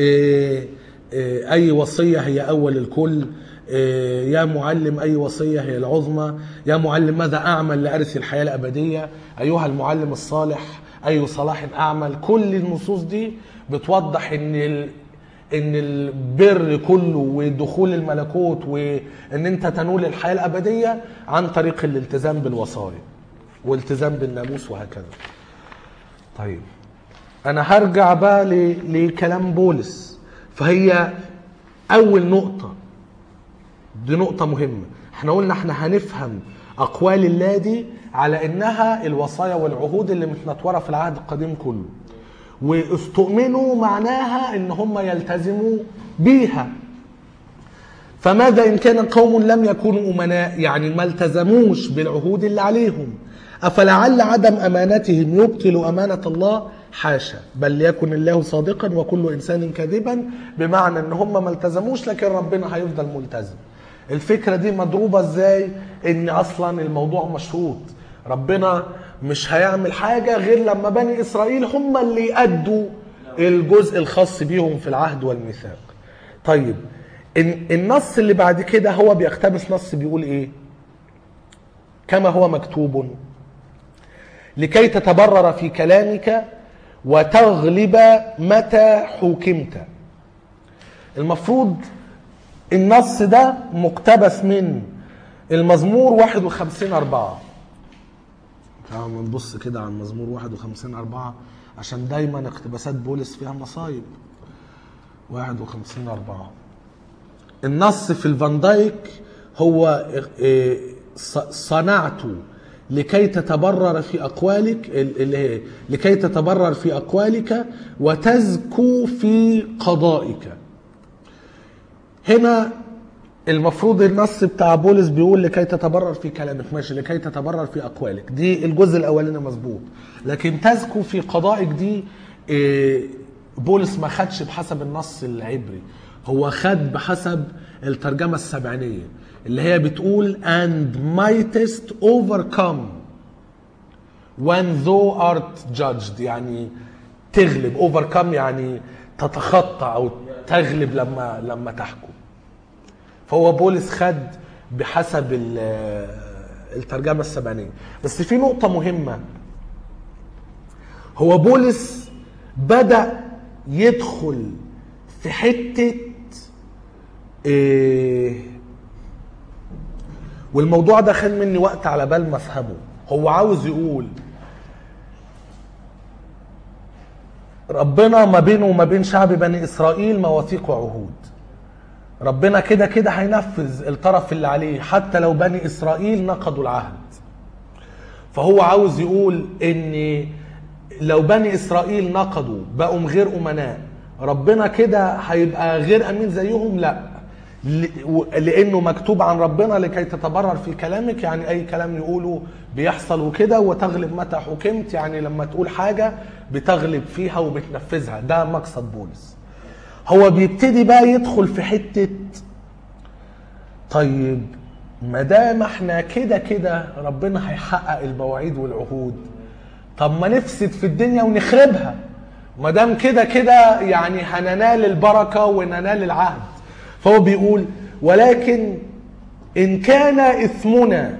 أي وصية هي أول الكل، يا معلم أي وصية هي العظمى، يا معلم ماذا أعمل لأرث الحياة الأبدية، أيها المعلم الصالح أي صلاح أعمل. كل النصوص دي بتوضح إن ال... إن البر كله ودخول الملكوت وإن أنت تنول الحياة الأبدية عن طريق الالتزام بالوصايا والالتزام بالناموس وهكذا. طيب أنا هرجع بقى ل... لكلام بولس. فهي أول نقطة دي نقطة مهمة. احنا قلنا احنا هنفهم أقوال الله دي على إنها الوصايا والعهود اللي متنطورة في العهد القديم كله، واستؤمنوا معناها إن هم يلتزموا بيها. فماذا إن كان قوم لم يكونوا أمناء، يعني ما التزموش بالعهود اللي عليهم؟ أفلعل عدم أمانتهم يبطل أمانة الله؟ حاشا، بل ليكن الله صادقا وكل إنسان كاذبا. بمعنى إن هم ما التزموش لكن ربنا هيفضل ملتزم. الفكرة دي مضروبة ازاي؟ ان اصلا الموضوع مشروط. ربنا مش هيعمل حاجة غير لما بني اسرائيل هم اللي يأدوا الجزء الخاص بيهم في العهد والميثاق. طيب النص اللي بعد كده هو بيقتبس نص بيقول ايه؟ كما هو مكتوب: لكي تتبرر في كلامك وتغلب متى حكمت. المفروض النص ده مقتبس من المزمور واحد وخمسين أربعة. تعالوا نبص كده على المزمور واحد وخمسين أربعة عشان دايما اقتباسات بولس فيها مصايب. واحد وخمسين أربعة النص في الفان دايك هو صنعت لكي تتبرر في أقوالك، اللي هي لكي تتبرر في أقوالك وتزكو في قضائك. هنا المفروض النص بتاع بولس بيقول لكي تتبرر في كلامك، ماشي، لكي تتبرر في اقوالك، دي الجزء الاولاني مظبوط. لكن تزكو في قضائك دي إيه، بولس ما خدش بحسب النص العبري، هو خد بحسب الترجمة السبعينية اللي هي بتقول and mightest overcome when thou art judged، يعني تغلب، overcome يعني تتخطى او تغلب لما لما تحكم. فهو بولس خد بحسب الترجمة السبعينية. بس في نقطة مهمة، هو بولس بدأ يدخل في حتة إيه، والموضوع ده خد مني وقت على بال ما افهمه. هو عاوز يقول ربنا ما بينه وما بين شعب بني اسرائيل مواثيق وعهود، ربنا كده كده هينفذ الطرف اللي عليه حتى لو بني اسرائيل نقضوا العهد. فهو عاوز يقول ان لو بني اسرائيل نقضوا بقوا غير امناء، ربنا كده هيبقى غير امين زيهم؟ لا، لانه مكتوب عن ربنا لكي تتبرر في كلامك، يعني اي كلام يقوله بيحصل وكده، وتغلب متى حكمت، يعني لما تقول حاجة بتغلب فيها وبتنفذها. ده مقصد بولس. هو بيبتدي بقى يدخل في حتة طيب ما دام احنا كده كده ربنا هيحقق المواعيد والعهود، طب ما نفسد في الدنيا ونخربها، ما دام كده كده يعني هننال البركة وننال العهد. فهو بيقول ولكن إن كان إثمنا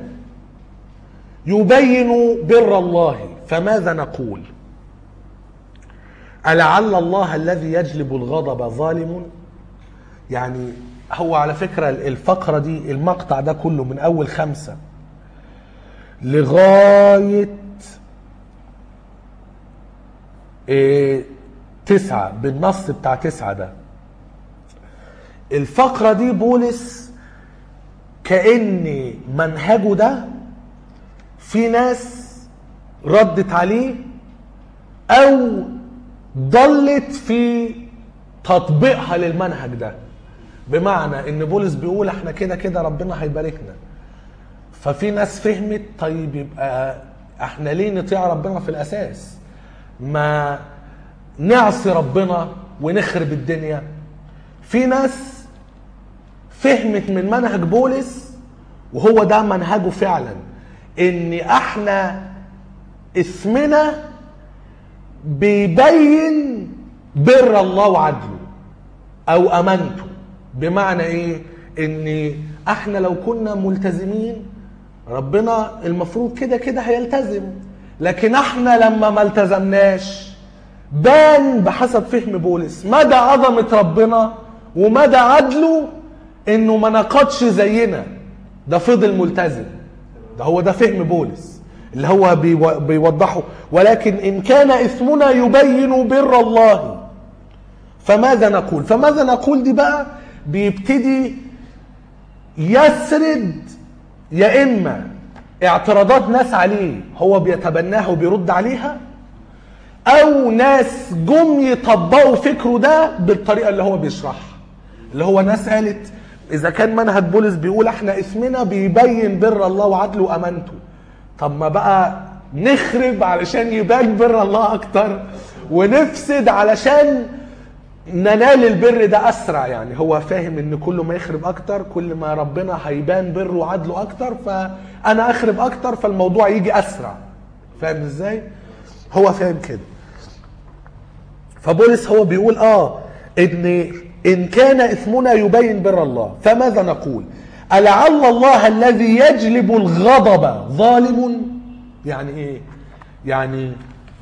يبين بر الله فماذا نقول؟ ألعل الله الذي يجلب الغضب ظالم؟ يعني هو على فكرة الفقرة دي، المقطع ده كله من أول خمسة لغاية إيه تسعة، بالنص بتاع تسعة ده، الفقرة دي بولس كأن منهجه ده في ناس ردت عليه أو ضلت في تطبيقها للمنهج ده. بمعنى ان بولس بيقول احنا كده كده ربنا هيباركنا، ففي ناس فهمت طيب يبقى احنا ليه نطيع ربنا في الاساس، ما نعصي ربنا ونخرب الدنيا. في ناس فهمت من منهج بولس، وهو ده منهجه فعلا، ان احنا اسمنا بيبين بر الله وعدله او امانته. بمعنى ايه؟ ان احنا لو كنا ملتزمين ربنا المفروض كده كده هيلتزم، لكن احنا لما ما التزمناش بان بحسب فهم بولس مدى عظمة ربنا ومدى عدله، انه ما نقضش زينا، ده فضل ملتزم. ده هو ده فهم بولس اللي هو بيوضحه. ولكن ان كان اثمنا يبين بر الله فماذا نقول؟ فماذا نقول دي بقى بيبتدي يسرد يا اما اعتراضات ناس عليه هو بيتبناها وبيرد عليها، او ناس جم يطبقوا فكره ده بالطريقه اللي هو بيشرحها. اللي هو ناس قالت اذا كان منهج بولس بيقول احنا اسمنا بيبين بر الله وعدله وامانته، طب ما بقى نخرب علشان يبان بر الله اكتر، ونفسد علشان ننال البر ده اسرع. يعني هو فاهم ان كل ما يخرب اكتر كل ما ربنا هيبان بره وعدله اكتر، فانا اخرب اكتر فالموضوع يجي اسرع. فاهم ازاي؟ هو فاهم كده. فبولس هو بيقول اه ان ان كان اثمنا يبين بر الله فماذا نقول؟ ألعل الله الذي يجلب الغضب ظالم؟ يعني ايه؟ يعني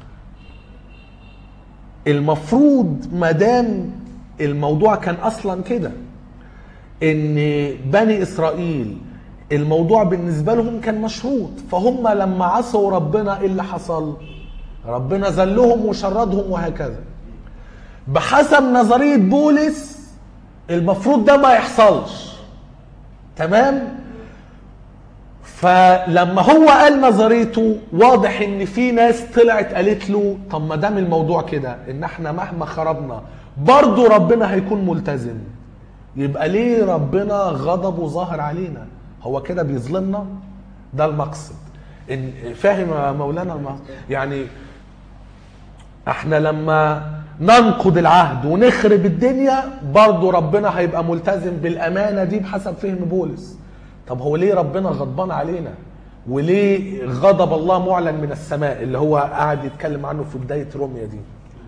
المفروض ما دام الموضوع كان اصلا كده ان بني اسرائيل الموضوع بالنسبه لهم كان مشروط، فهم لما عصوا ربنا ايه اللي حصل؟ ربنا ذلهم وشردهم وهكذا. بحسب نظريه بولس المفروض ده ما يحصلش، تمام؟ فلما هو قال نظريته واضح ان في ناس طلعت قالت له طب ما دام الموضوع كده ان احنا مهما خربنا برضه ربنا هيكون ملتزم، يبقى ليه ربنا غضبه ظاهر علينا؟ هو كده بيظلمنا؟ ده المقصد. إن فاهم يا مولانا المقصد؟ يعني احنا لما ننقض العهد ونخرب الدنيا برضو ربنا هيبقى ملتزم بالامانه دي بحسب فهم بولس. طب هو ليه ربنا غضبان علينا؟ وليه غضب الله معلن من السماء اللي هو قاعد يتكلم عنه في بدايه روميا دي؟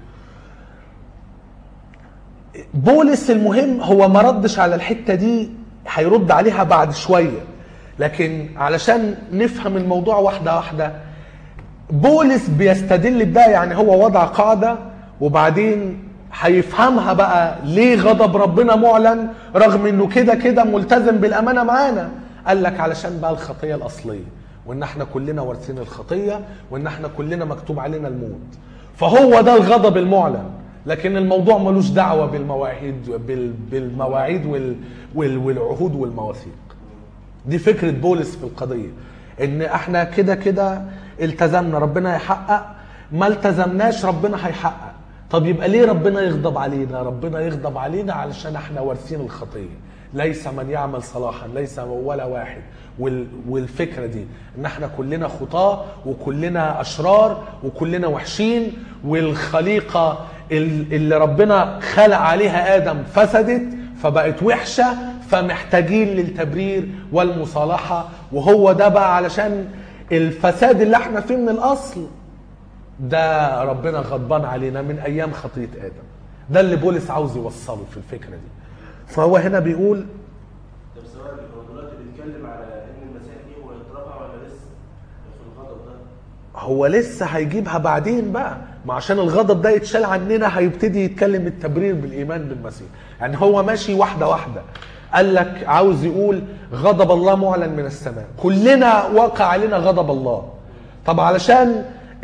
بولس المهم هو ما ردش على الحته دي، هيرد عليها بعد شويه، لكن علشان نفهم الموضوع واحده واحده. بولس بيستدل بده، يعني هو وضع قاعده وبعدين هيفهمها بقى ليه غضب ربنا معلن رغم انه كده كده ملتزم بالامانه معانا. قال لك علشان بقى الخطيه الاصليه، وان احنا كلنا وارثين الخطيه، وان احنا كلنا مكتوب علينا الموت. فهو ده الغضب المعلن، لكن الموضوع ملوش دعوه بالمواعيد بالمواعيد والعهود والمواثيق. دي فكره بولس في القضيه، ان احنا كده كده التزمنا ربنا يحقق، ما التزمناش ربنا هيحقق. طب يبقى ليه ربنا يغضب علينا؟ ربنا يغضب علينا علشان احنا وارثين الخطيه. ليس من يعمل صلاحا ليس ولا واحد. والفكره دي ان احنا كلنا خطاه وكلنا اشرار وكلنا وحشين، والخليقه اللي ربنا خلق عليها ادم فسدت فبقت وحشه، فمحتاجين للتبرير والمصالحه. وهو ده بقى علشان الفساد اللي احنا فيه من الاصل ده ربنا غضبان علينا من ايام خطيه ادم. ده اللي بولس عاوز يوصله في الفكره دي. فهو هنا بيقول طب سؤال، هو دلوقتي بيتكلم على ان المسيح دي هو يترفع ولا لسه في الغضب ده؟ هو لسه هيجيبها بعدين بقى، ما عشان الغضب ده يتشال عننا هيبتدي يتكلم التبرير بالايمان بالمسيح. يعني هو ماشي واحده واحده. قال لك عاوز يقول غضب الله معلن من السماء، كلنا وقع علينا غضب الله. طب علشان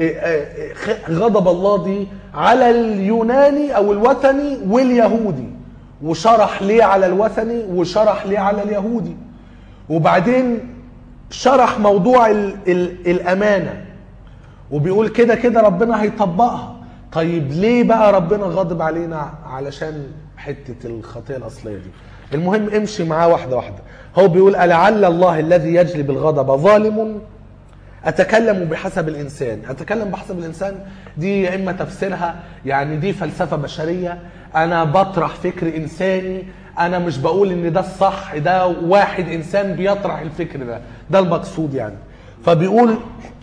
غضب الله دي على اليوناني او الوثني واليهودي، وشرح ليه على الوثني وشرح ليه على اليهودي، وبعدين شرح موضوع ال ال الامانه وبيقول كده كده ربنا هيطبقها. طيب ليه بقى ربنا غاضب علينا؟ علشان حته الخطيه الاصليه دي. المهم امشي معاه واحده واحده. هو بيقول ألعل الله الذي يجلب الغضب ظالم؟ أتكلم بحسب الإنسان. أتكلم بحسب الإنسان دي يا إما تفسيرها يعني دي فلسفة بشرية، أنا بطرح فكر إنساني، أنا مش بقول إن ده الصح، ده واحد إنسان بيطرح الفكر ده، ده المقصود يعني. فبيقول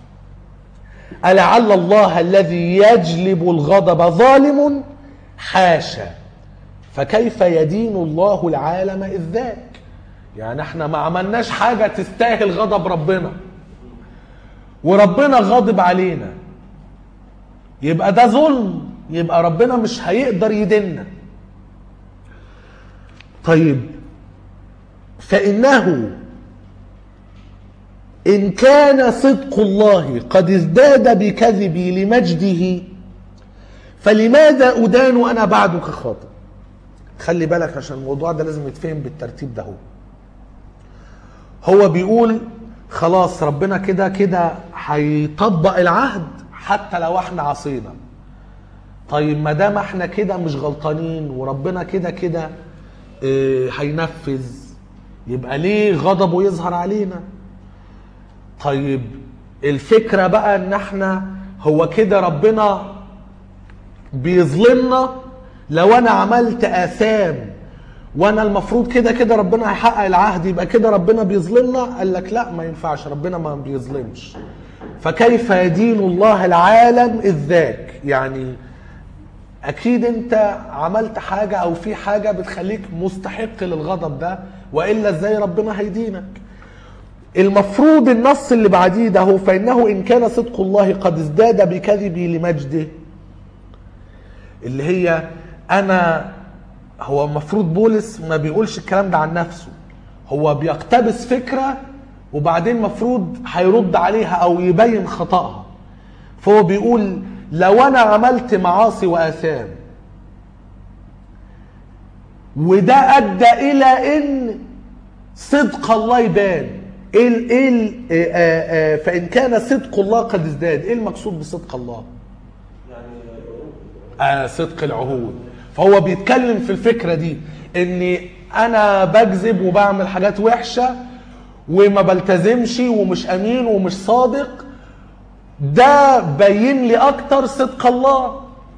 ألعل الله الذي يجلب الغضب ظالم؟ حاشا، فكيف يدين الله العالم إذ ذاك؟ يعني احنا ما عملناش حاجة تستاهل غضب ربنا وربنا غاضب علينا، يبقى ده ظلم، يبقى ربنا مش هيقدر يديننا. طيب فإنه إن كان صدق الله قد ازداد بكذبي لمجده فلماذا أدان أنا بعدك خاطئ؟ خلي بالك عشان الموضوع ده لازم يتفهم بالترتيب ده. هو هو بيقول خلاص ربنا كده كده هيطبق العهد حتى لو احنا عصينا. طيب ما دام احنا كده مش غلطانين وربنا كده كده اه هينفذ، يبقى ليه غضبه يظهر علينا؟ طيب الفكرة بقى ان احنا هو كده ربنا بيظلمنا لو انا عملت آثام وانا المفروض كده كده ربنا هيحقق العهد، يبقى كده ربنا بيظلمنا؟ قال لك لا، ما ينفعش، ربنا ما بيظلمش. فكيف يدين الله العالم إذ ذاك؟ يعني اكيد انت عملت حاجة او في حاجة بتخليك مستحق للغضب ده، والا ازاي ربنا هيدينك؟ المفروض النص اللي بعديه ده هو فإنه إن كان صدق الله قد ازداد بكذبي لمجده، اللي هي انا هو المفروض بولس ما بيقولش الكلام ده عن نفسه، هو بيقتبس فكرة وبعدين مفروض هيرد عليها او يبين خطأها. فهو بيقول لو انا عملت معاصي وآثام وده ادى الى ان صدق الله يبان، ايه ايه فان كان صدق الله قد ازداد، ايه المقصود بصدق الله؟ يعني آه صدق العهود. فهو بيتكلم في الفكرة دي ان انا بكذب وبعمل حاجات وحشه وما بلتزمش ومش امين ومش صادق، ده بين لي اكتر صدق الله،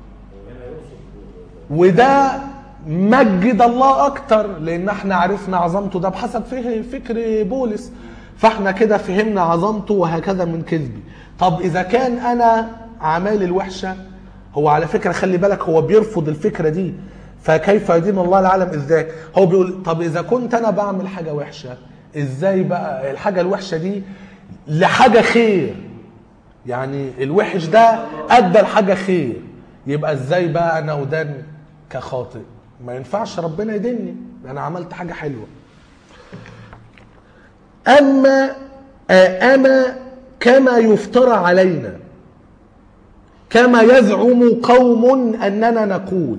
وده مجد الله اكتر، لان احنا عرفنا عظمته ده بحسب فكر بولس، فاحنا كده فهمنا عظمته وهكذا من كذبي. طب اذا كان انا اعمالي الوحشه، هو على فكره خلي بالك هو بيرفض الفكره دي، فكيف يدين الله العالم ازاي؟ هو بيقول طب اذا كنت انا بعمل حاجه وحشه، ازاي بقى الحاجه الوحشه دي لحاجه خير؟ يعني الوحش ده ادى لحاجه خير، يبقى ازاي بقى انا ادان كخاطئ؟ ما ينفعش ربنا يديني، انا عملت حاجه حلوه. اما اما كما يفترى علينا، كما يزعم قوم اننا نقول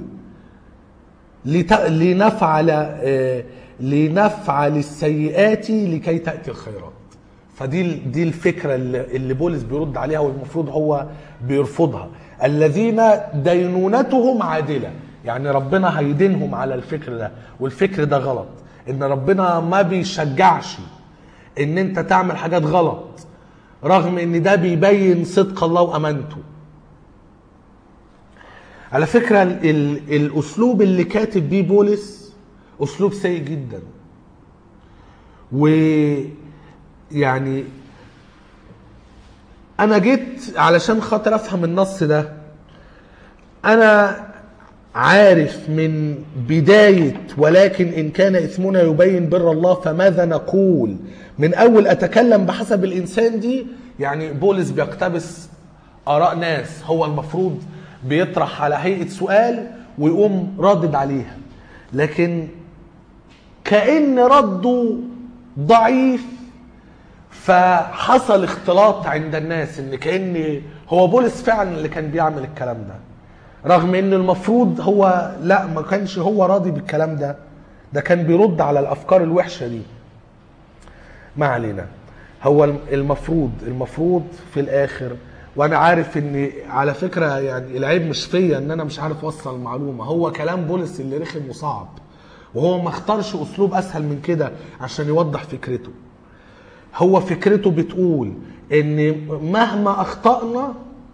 لنفعل لنفعل السيئات لكي تأتي الخيرات. فدي دي الفكرة اللي بولس بيرد عليها والمفروض هو بيرفضها. الذين دينونتهم عادلة، يعني ربنا هيدينهم على الفكر ده، والفكر ده غلط، ان ربنا ما بيشجعش ان انت تعمل حاجات غلط رغم ان ده بيبين صدق الله وامانته. على فكرة ال ال الاسلوب اللي كاتب بيه بولس اسلوب سيء جدا، ويعني انا جيت علشان خاطر افهم النص ده. انا عارف من بداية ولكن ان كان اثمنا يبين بر الله فماذا نقول، من اول اتكلم بحسب الانسان دي، يعني بولس بيقتبس اراء ناس هو المفروض بيطرح على هيئة سؤال ويقوم ردد عليها، لكن كأن رده ضعيف، فحصل اختلاط عند الناس ان كأن هو بولس فعلا اللي كان بيعمل الكلام ده، رغم ان المفروض هو لا، ما كانش هو راضي بالكلام ده، ده كان بيرد على الافكار الوحشة دي. ما علينا. هو المفروض المفروض في الاخر، وانا عارف ان على فكرة يعني العيب مش فيا ان انا مش عارف اوصل المعلومة، هو كلام بولس اللي رخم وصعب، وهو ما اختارش اسلوب اسهل من كده عشان يوضح فكرته. هو فكرته بتقول ان مهما اخطأنا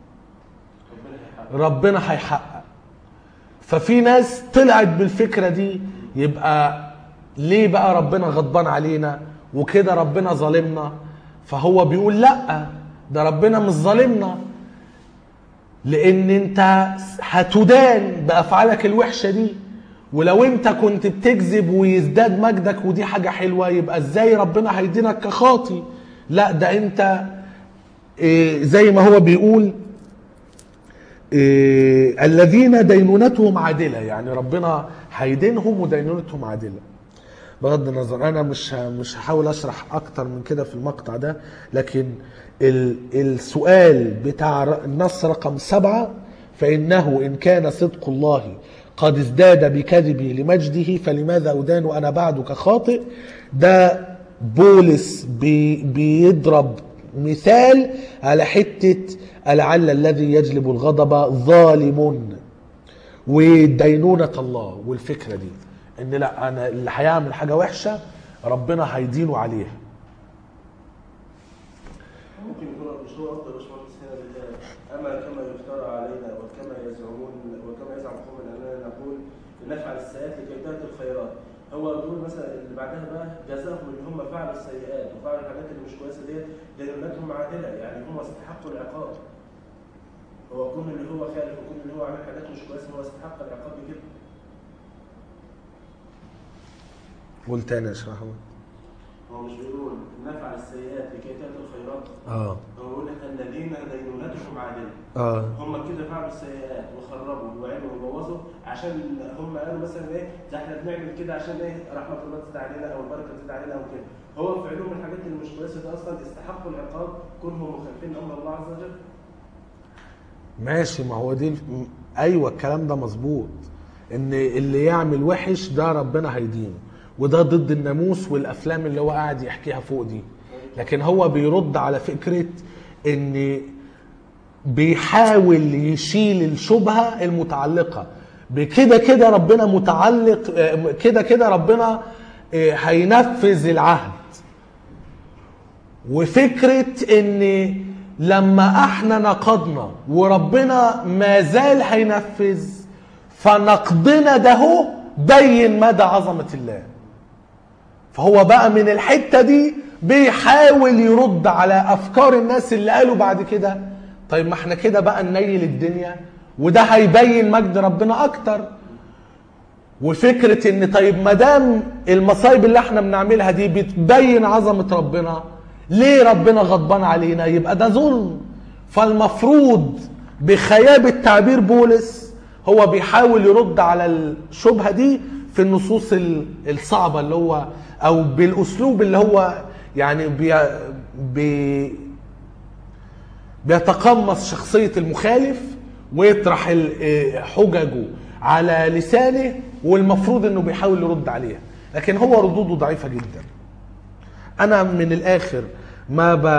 ربنا هيحقق. ففي ناس طلعت بالفكرة دي، يبقى ليه بقى ربنا غضبان علينا وكده ربنا ظالمنا؟ فهو بيقول لا، ده ربنا مش ظالمنا، لان انت هتدان بافعالك الوحشة دي، ولو انت كنت بتكذب ويزداد مجدك ودي حاجة حلوة، يبقى ازاي ربنا هيدينك كخاطي؟ لا، ده انت إيه زي ما هو بيقول إيه الذين دينونتهم عادلة، يعني ربنا هيدينهم ودينونتهم عادلة. بغض النظر انا مش مش هحاول اشرح اكتر من كده في المقطع ده، لكن السؤال بتاع النص رقم سبعة، فإنه إن كان صدق الله قد ازداد بكذبي لمجده فلماذا أدان وأنا بعد كخاطئ، ده بولس بي بيضرب مثال على حتة لعل الذي يجلب الغضب ظالم ودينونة الله، والفكرة دي ان لا، انا اللي هيعمل حاجة وحشة ربنا هيدينه عليها. ممكن يكون مش هو افضل باشمهندس هنا بالله، اما كما يفترى علينا وكما يزعمون وكما يزعم قوم اننا نقول نفعل السيئات لكي تاتي الخيرات. هو بيقول مثلا اللي بعدها بقى جزاهم اللي هم فعلوا السيئات وفعلوا الحاجات اللي مش كويسه ديت دينونتهم عادله، يعني هم استحقوا العقاب. هو كل اللي هو خالف وكل اللي هو عمل حاجات مش كويسه هو استحق العقاب بكده. قول تاني يا شيخ احمد. هو مش بيقول نفعل السيئات لكي تاتي الخيرات؟ اه هو بيقول لك الذين دينونتهم عادله. اه هم كده فعلوا السيئات وخربوا وعملوا وبوظوا عشان هم قالوا مثلا ايه، ده احنا بنعمل كده عشان ايه، رحمه الله تزيد علينا او البركه تزيد علينا او كده. هو فعلهم الحاجات اللي مش كويسه ده اصلا يستحقوا العقاب كونهم مخالفين امر الله عز وجل. ماشي، ما هو دي ايوه الكلام ده مظبوط، ان اللي يعمل وحش ده ربنا هيدينه، وده ضد الناموس والافلام اللي هو قاعد يحكيها فوق دي. لكن هو بيرد على فكرة ان بيحاول يشيل الشبهة المتعلقة بكده كده ربنا متعلق، كده كده ربنا هينفذ العهد. وفكرة ان لما احنا نقضنا وربنا ما زال هينفذ، فنقضنا ده هو بين مدى عظمة الله. فهو بقى من الحتة دي بيحاول يرد على افكار الناس اللي قالوا بعد كده طيب ما احنا كده بقى ننيل الدنيا وده هيبين مجد ربنا اكتر. وفكرة ان طيب ما دام المصايب اللي احنا بنعملها دي بتبين عظمة ربنا، ليه ربنا غضبان علينا؟ يبقى ده ظلم. فالمفروض بخيابة تعبير بولس هو بيحاول يرد على الشبهة دي في النصوص الصعبة اللي هو او بالاسلوب اللي هو يعني بي بي بيتقمص شخصية المخالف ويطرح حججه على لسانه، والمفروض انه بيحاول يرد عليها، لكن هو ردوده ضعيفة جدا. انا من الاخر ما ب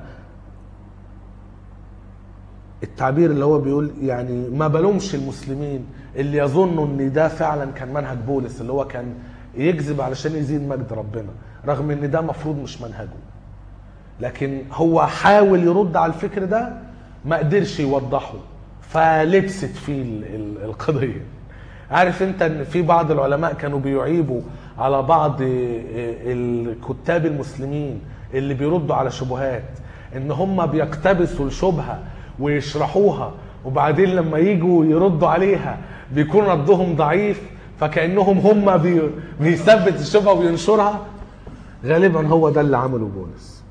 التعبير اللي هو بيقول يعني ما بلومش المسلمين اللي يظنوا ان ده فعلا كان منهج بولس، اللي هو كان يكذب علشان يزيد مجد ربنا، رغم ان ده مفروض مش منهجه. لكن هو حاول يرد على الفكر ده ما قدرش يوضحه، فلبست فيه القضية. عارف انت ان في بعض العلماء كانوا بيعيبوا على بعض الكتاب المسلمين اللي بيردوا على شبهات ان هم بيقتبسوا الشبهة ويشرحوها، وبعدين لما يجوا يردوا عليها بيكون ردهم ضعيف، فكأنهم هم بي بيثبت الشبهة وينشرها. غالبا هو ده اللي عمله بولس.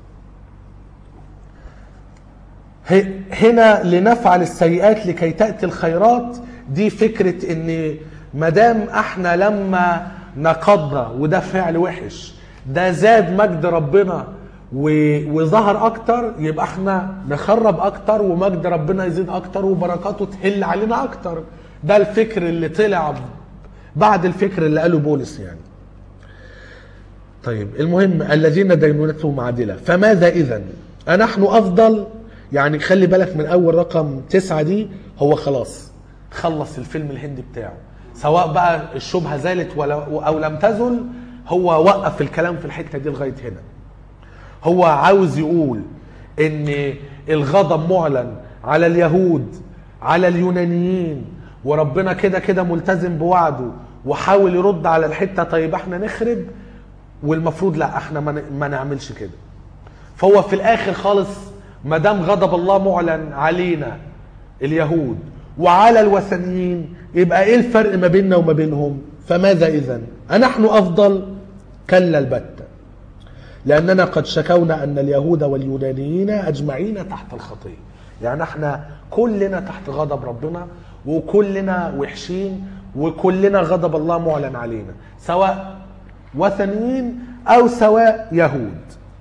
هنا لنفعل السيئات لكي تأتي الخيرات، دي فكرة ان مدام احنا لما نقضنا وده فعل وحش ده زاد مجد ربنا وظهر اكتر، يبقى احنا نخرب اكتر ومجد ربنا يزيد اكتر وبركاته تهل علينا اكتر. ده الفكر اللي طلع بعد الفكر اللي قاله بولس يعني. طيب المهم الذين دينونتهم عادلة، فماذا اذا؟ أنحن افضل؟ يعني خلي بالك من اول رقم تسعة دي، هو خلاص خلص الفيلم الهندي بتاعه، سواء بقى الشبهة زالت ولا او لم تزل، هو وقف الكلام في الحتة دي لغاية هنا. هو عاوز يقول ان الغضب معلن على اليهود على اليونانيين، وربنا كده كده ملتزم بوعده، وحاول يرد على الحتة طيب احنا نخرب، والمفروض لا احنا ما نعملش كده. فهو في الاخر خالص ما دام غضب الله معلن علينا اليهود وعلى الوثنيين، يبقى ايه الفرق ما بيننا وما بينهم؟ فماذا اذا؟ أنحن افضل؟ كلا البتة، لاننا قد شكونا ان اليهود واليونانيين اجمعين تحت الخطية. يعني احنا كلنا تحت غضب ربنا، وكلنا وحشين، وكلنا غضب الله معلن علينا، سواء وثنيين او سواء يهود.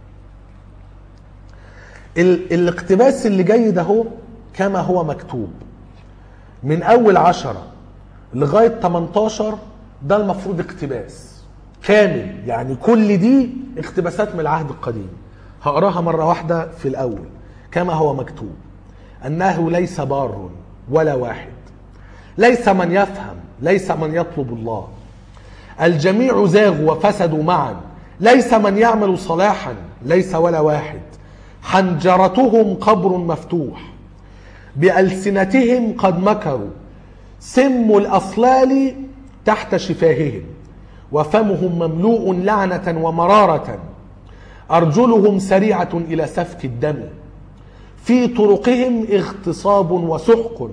الاقتباس اللي جاي ده هو كما هو مكتوب من اول عشرة لغاية تمنتاشر، ده المفروض اقتباس كامل، يعني كل دي اقتباسات من العهد القديم. هقراها مرة واحدة في الاول. كما هو مكتوب: انه ليس بار ولا واحد، ليس من يفهم، ليس من يطلب الله، الجميع زاغوا وفسدوا معا، ليس من يعمل صلاحا، ليس ولا واحد، حنجرتهم قبر مفتوح، بألسنتهم قد مكروا، سم الأصلال تحت شفاههم، وفمهم مملوء لعنة ومرارة، أرجلهم سريعة إلى سفك الدم، في طرقهم اغتصاب وسحق،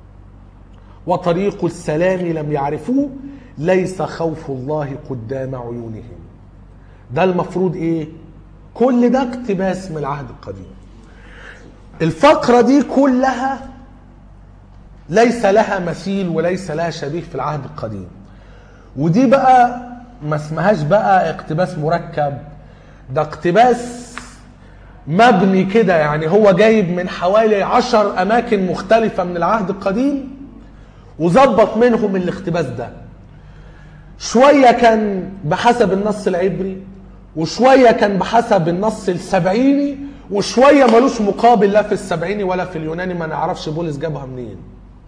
وطريق السلام لم يعرفوه، ليس خوف الله قدام عيونهم. ده المفروض ايه؟ كل ده اقتباس من العهد القديم. الفقرة دي كلها ليس لها مثيل وليس لها شبيه في العهد القديم. ودي بقى ما اسمهاش بقى اقتباس مركب، ده اقتباس مبني كده، يعني هو جايب من حوالي عشر اماكن مختلفة من العهد القديم وظبط منهم الاقتباس ده. شوية كان بحسب النص العبري، وشوية كان بحسب النص السبعيني، وشوية ملوش مقابل لا في السبعيني ولا في اليوناني، ما نعرفش بولس جابها منين.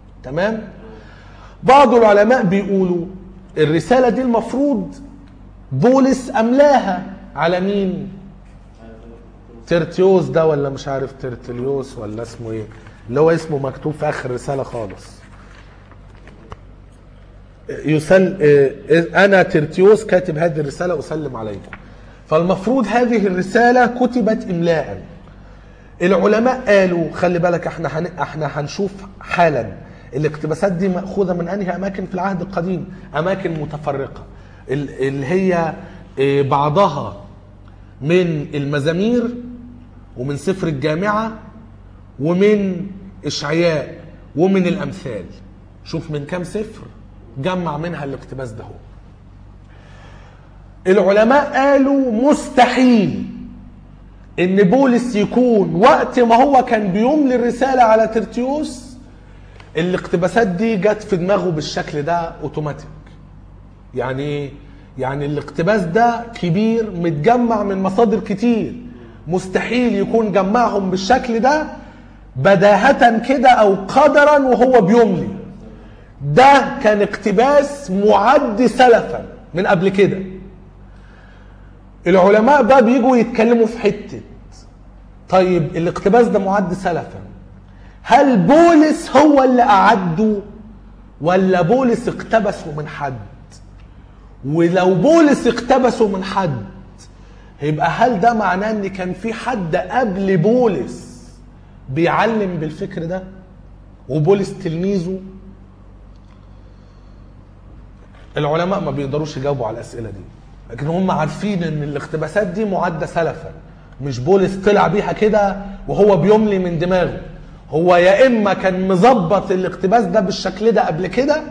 تمام؟ بعض العلماء بيقولوا الرسالة دي المفروض بولس أملاها على مين؟ ترتيوس ده ولا مش عارف ترتليوس ولا اسمه ايه، اللي هو اسمه مكتوب في اخر رسالة خالص. يسل... انا ترتيوس كاتب هذه الرسالة اسلم عليكم. فالمفروض هذه الرسالة كتبت املاء. العلماء قالوا خلي بالك احنا هن... احنا هنشوف حالا الاقتباسات دي مأخوذة من انهي اماكن في العهد القديم، اماكن متفرقة اللي هي بعضها من المزامير ومن سفر الجامعة ومن إشعياء ومن الأمثال. شوف من كام سفر جمع منها الاقتباس ده. هو العلماء قالوا مستحيل ان بولس يكون وقت ما هو كان بيملي الرسالة على ترتيوس الاقتباسات دي جت في دماغه بالشكل ده اوتوماتيك. يعني ايه؟ يعني الاقتباس ده كبير متجمع من مصادر كتير، مستحيل يكون جمعهم بالشكل ده بداهة كده او قدرا وهو بيملي. ده كان اقتباس معد سلفا من قبل كده. العلماء بقى بيجوا يتكلموا في حتة، طيب الاقتباس ده معد سلفا، هل بولس هو اللي أعده ولا بولس اقتبسه من حد؟ ولو بولس اقتبسه من حد يبقى هل ده معناه ان كان في حد قبل بولس بيعلم بالفكر ده وبولس تلميذه؟ العلماء ما بيقدروش يجاوبوا على الأسئلة دي، لكن هم عارفين ان الاقتباسات دي معدة سلفا، مش بولس طلع بيها كده وهو بيملي من دماغه. هو يا اما كان مظبط الاقتباس ده بالشكل ده قبل كده،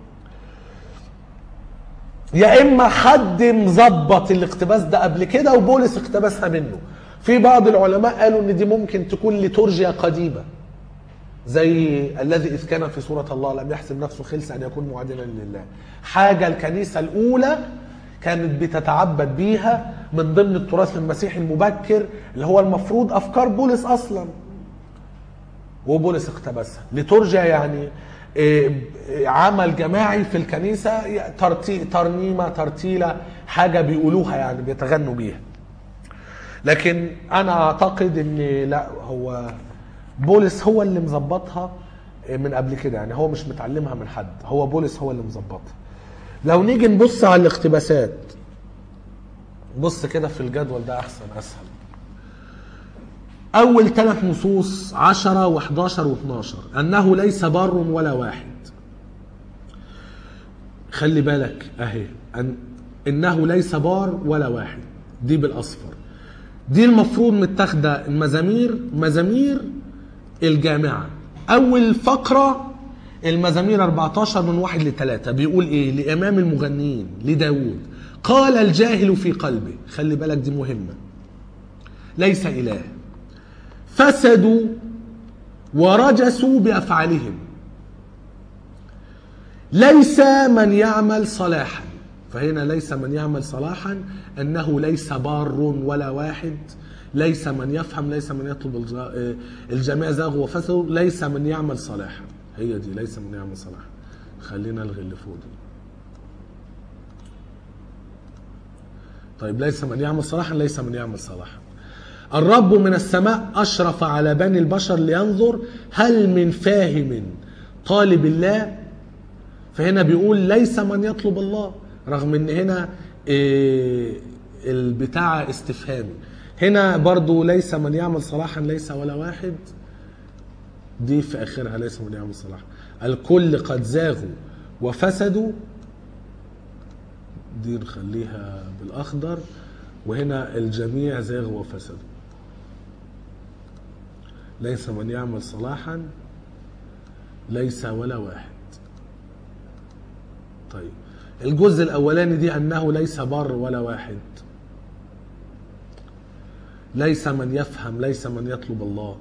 يا اما حد مظبط الاقتباس ده قبل كده وبولس اقتبسها منه. في بعض العلماء قالوا ان دي ممكن تكون ليتورجيا قديمة، زي الذي إذ كان في صورة الله لم يحسب نفسه خلس أن يكون معادلا لله. حاجة الكنيسة الأولى كانت بتتعبد بيها من ضمن التراث المسيحي المبكر، اللي هو المفروض أفكار بولس أصلا، وبولس اقتبسها. ليتورجيا يعني عمل جماعي في الكنيسة، ترنيمة ترتيلة، حاجة بيقولوها يعني بيتغنوا بيها. لكن أنا أعتقد أن لا، هو بولس هو اللي مظبطها من قبل كده، يعني هو مش متعلمها من حد، هو بولس هو اللي مظبطها. لو نيجي نبص على الاقتباسات، بص كده في الجدول ده احسن اسهل. اول ثلاث نصوص عشرة وحداشر واثناشر انه ليس بار ولا واحد. خلي بالك اهي، أن انه ليس بار ولا واحد دي بالاصفر، دي المفروض متاخده المزامير، مزامير الجامعة. اول فقرة المزامير أربعتاشر من واحد لثلاثة بيقول ايه؟ لامام المغنيين لداود قال الجاهل في قلبه، خلي بالك دي مهمة، ليس اله، فسدوا ورجسوا بافعالهم، ليس من يعمل صلاحا. فهنا ليس من يعمل صلاحا انه ليس بار ولا واحد، ليس من يفهم، ليس من يطلب الجميع زاغوا وفسدوا، ليس من يعمل صلاحا. هي دي ليس من يعمل صلاحا. خلينا نلغي اللي فوق دي. طيب ليس من يعمل صلاحا، ليس من يعمل صلاحا. الرب من السماء أشرف على بني البشر لينظر هل من فاهم طالب الله. فهنا بيقول ليس من يطلب الله، رغم ان هنا إيه البتاع استفهامي. هنا برضو ليس من يعمل صلاحا، ليس ولا واحد، دي في اخرها ليس من يعمل صلاحا. الكل قد زاغوا وفسدوا، دي نخليها بالاخضر، وهنا الجميع زاغوا وفسدوا. ليس من يعمل صلاحا، ليس ولا واحد. طيب الجزء الاولاني دي انه ليس بار ولا واحد، ليس من يفهم، ليس من يطلب الله،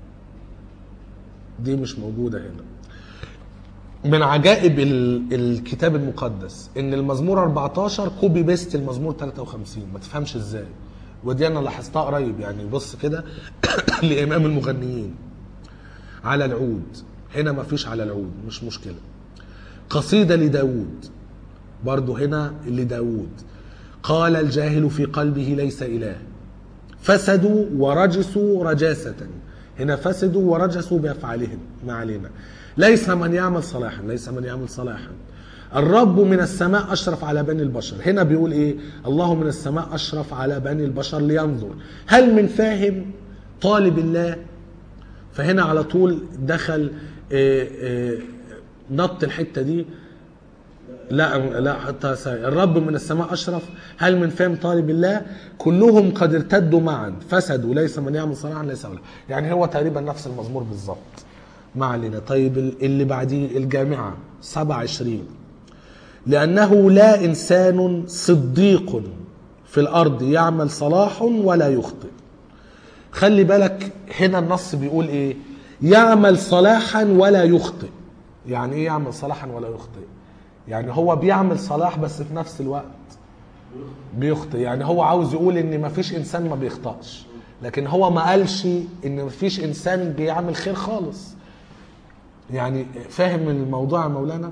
دي مش موجودة هنا. من عجائب الكتاب المقدس ان المزمور أربعتاشر كوبي بيست المزمور ثلاثة وخمسين، ما تفهمش ازاي، ودي انا لاحظتها قريب. يعني بص كده لامام المغنيين على العود، هنا ما فيش على العود، مش مشكلة. قصيدة لداود برضو هنا لداود، قال الجاهل في قلبه ليس إله. فسدوا ورجسوا رجاسة، هنا فسدوا ورجسوا بأفعالهم، ما علينا. ليس من يعمل صلاحا، ليس من يعمل صلاحا. الرب من السماء أشرف على بني البشر، هنا بيقول إيه؟ الله من السماء أشرف على بني البشر لينظر هل من فاهم طالب الله. فهنا على طول دخل إيه إيه نط الحتة دي. لا لا حتى الرب من السماء أشرف هل من فهم طالب الله. كلهم قد ارتدوا معا فسدوا، ليس من يعمل صلاحا ليس ولا. يعني هو تقريبا نفس المزمور بالظبط، ما علينا. طيب اللي بعديه الجامعة سبعة وعشرين، لأنه لا إنسان صديق في الأرض يعمل صلاح ولا يخطئ. خلي بالك هنا النص بيقول إيه؟ يعمل صلاحا ولا يخطئ. يعني إيه يعمل صلاحا ولا يخطئ؟ يعني هو بيعمل صلاح بس في نفس الوقت بيخطئ. يعني هو عاوز يقول إن مفيش إنسان ما بيخطئش، لكن هو ما قالش إن مفيش إنسان بيعمل خير خالص. يعني فاهم الموضوع يا مولانا؟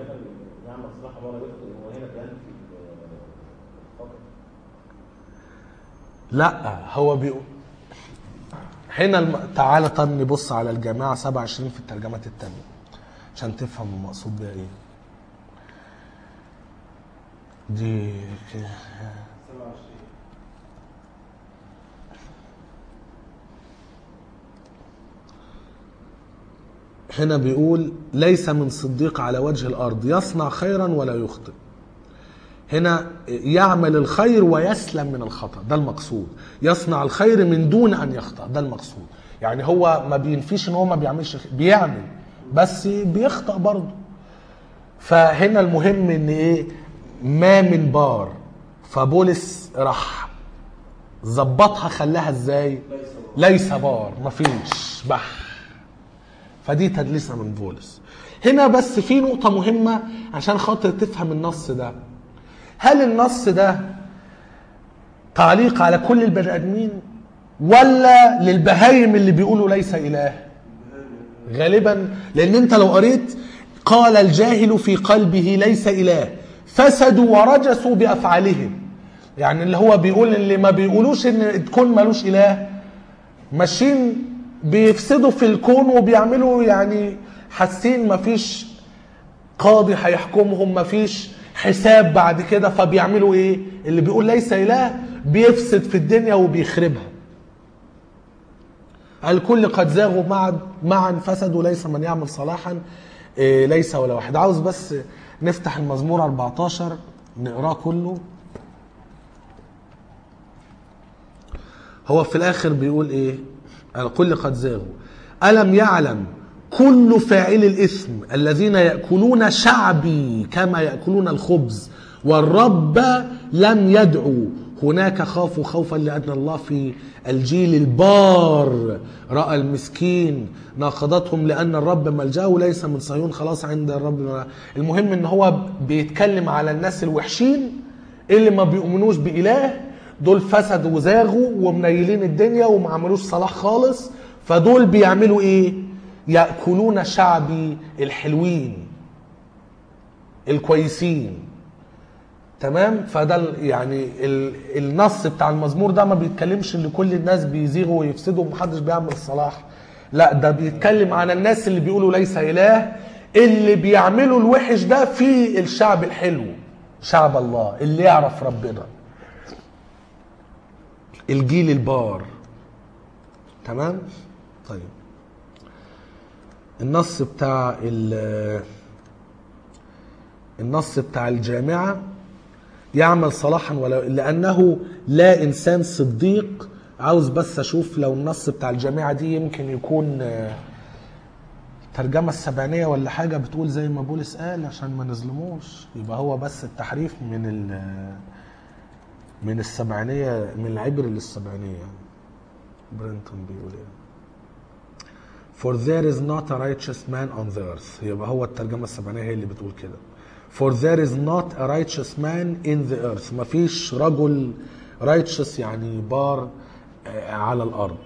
لا هو بيقول هنا الم... تعالى طب نبص على الجماعة سبعة وعشرين في الترجمات التانية عشان تفهم المقصود بها ايه. دي هنا بيقول ليس من صديق على وجه الأرض يصنع خيرا ولا يخطئ. هنا يعمل الخير ويسلم من الخطأ، ده المقصود. يصنع الخير من دون أن يخطأ، ده المقصود. يعني هو ما بينفيش ان هو ما بيعملش، بيعمل بس بيخطأ برضه. فهنا المهم ان ايه؟ ما من بار. فبولس راح ظبطها خلاها ازاي؟ ليس بار، مفيش بح. فدي تدليسة من بولس. هنا بس في نقطة مهمة عشان خاطر تفهم النص ده. هل النص ده تعليق على كل البني ادمين ولا للبهايم اللي بيقولوا ليس اله؟ غالبا، لان انت لو قريت قال الجاهل في قلبه ليس اله فسدوا ورجسوا بافعالهم، يعني اللي هو بيقول اللي ما بيقولوش ان تكون مالوش اله ماشيين بيفسدوا في الكون وبيعملوا، يعني حاسين مفيش قاضي هيحكمهم، مفيش حساب بعد كده، فبيعملوا ايه؟ اللي بيقول ليس اله بيفسد في الدنيا وبيخربها. الكل قد زاغوا معا معا فسدوا، ليس من يعمل صلاحا إيه ليس ولا واحد. عاوز بس نفتح المزمور أربعتاشر نقراه كله. هو في الاخر بيقول ايه؟ الكل قد زاغوا. ألم يعلم كل فاعل الإثم الذين يأكلون شعبي كما يأكلون الخبز والرب لم يدعوا. هناك خافوا خوفا لأن الله في الجيل البار رأى المسكين ناقضتهم لأن الرب ملجأه ليس من صهيون خلاص عند الرب. المهم ان هو بيتكلم على الناس الوحشين اللي ما بيؤمنوش بإله، دول فسدوا وزاغوا ومنيلين الدنيا وما عملوش صلاح خالص. فدول بيعملوا ايه؟ يأكلون شعبي الحلوين الكويسين. تمام؟ فده يعني النص بتاع المزمور ده ما بيتكلمش ان كل الناس بيزيغوا ويفسدوا ومحدش بيعمل الصلاح، لا ده بيتكلم عن الناس اللي بيقولوا ليس اله، اللي بيعملوا الوحش ده في الشعب الحلو، شعب الله اللي يعرف ربنا، الجيل البار. تمام؟ طيب النص بتاع النص بتاع الجامعة يعمل صلاحا ولا لأنه لا إنسان صديق. عاوز بس أشوف لو النص بتاع الجامعة دي يمكن يكون ترجمة السبعينية ولا حاجة بتقول زي ما بولس قال عشان ما نظلموش، يبقى هو بس التحريف من ال من السبعينية، من العبر للسبعينية. برنتون بيقول ايه؟ For there is not a righteous man on the earth. يبقى هو الترجمة السبعينية هي اللي بتقول كده. For there is not a righteous man in the earth. ما فيش رجل righteous يعني بار على الأرض.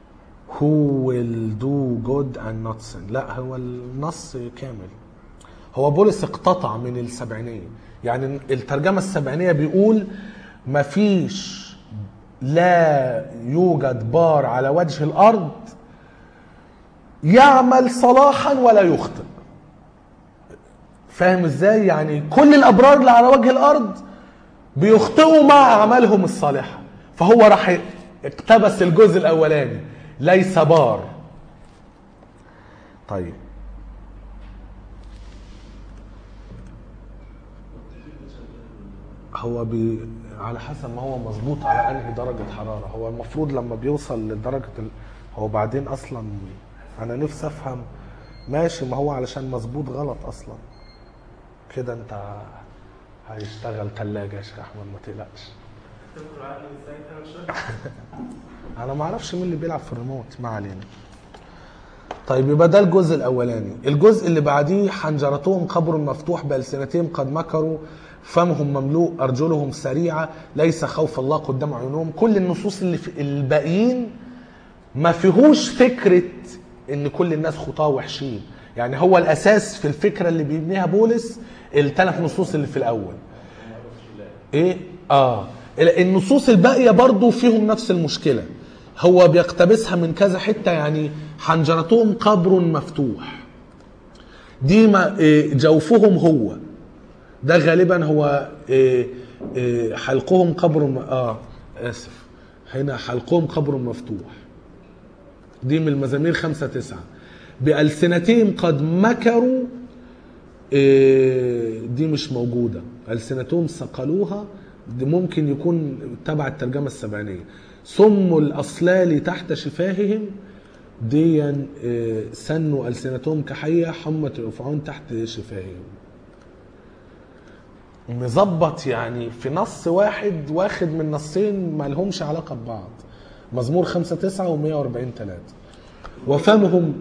Who will do good and not sin. لا هو النص كامل. هو بولس اقتطع من السبعينية. يعني الترجمة السبعينية بيقول مفيش لا يوجد بار على وجه الأرض يعمل صلاحا ولا يخطئ. فاهم ازاي؟ يعني كل الأبرار اللي على وجه الأرض بيخطئوا مع أعمالهم الصالحة. فهو راح اقتبس الجزء الأولاني ليس بار. طيب هو بي على حسب ما هو مظبوط على انهي درجة حرارة. هو المفروض لما بيوصل لدرجة ال... هو بعدين اصلا انا نفسي افهم. ماشي، ما هو علشان مظبوط غلط اصلا كده. انت هيشتغل ثلاجة يا شيخ احمد ما تقلقش. انا ما اعرفش مين اللي بيلعب في الريموت، ما علينا. طيب يبقى ده الجزء الاولاني. الجزء اللي بعديه حنجرتهم قبر مفتوح بألسنتهم قد مكروا فمهم مملوء أرجلهم سريعة ليس خوف الله قدام عيونهم. كل النصوص اللي في الباقيين ما فيهوش فكرة ان كل الناس خطاة وحشين. يعني هو الاساس في الفكرة اللي بيبنيها بولس الثلاث نصوص اللي في الاول. ايه اه النصوص الباقية برضو فيهم نفس المشكلة. هو بيقتبسها من كذا حتة. يعني حنجرتهم قبر مفتوح دي ما جوفهم هو ده غالبا هو حلقهم قبر اه اسف هنا حلقهم قبر مفتوح. دي من المزامير خمسة تسعة. بألسنتهم قد مكروا دي مش موجودة. ألسنتهم صقلوها دي ممكن يكون تبع الترجمة السبعينية. صم الأصلال تحت شفاههم دي سنوا ألسنتهم كحية حمة الأفعون تحت شفاههم. مظبط يعني في نص واحد واخد من نصين ما لهمش علاقة ببعض. مزمور خمسة تسعة ومية واربعين ثلاثة. وفمهم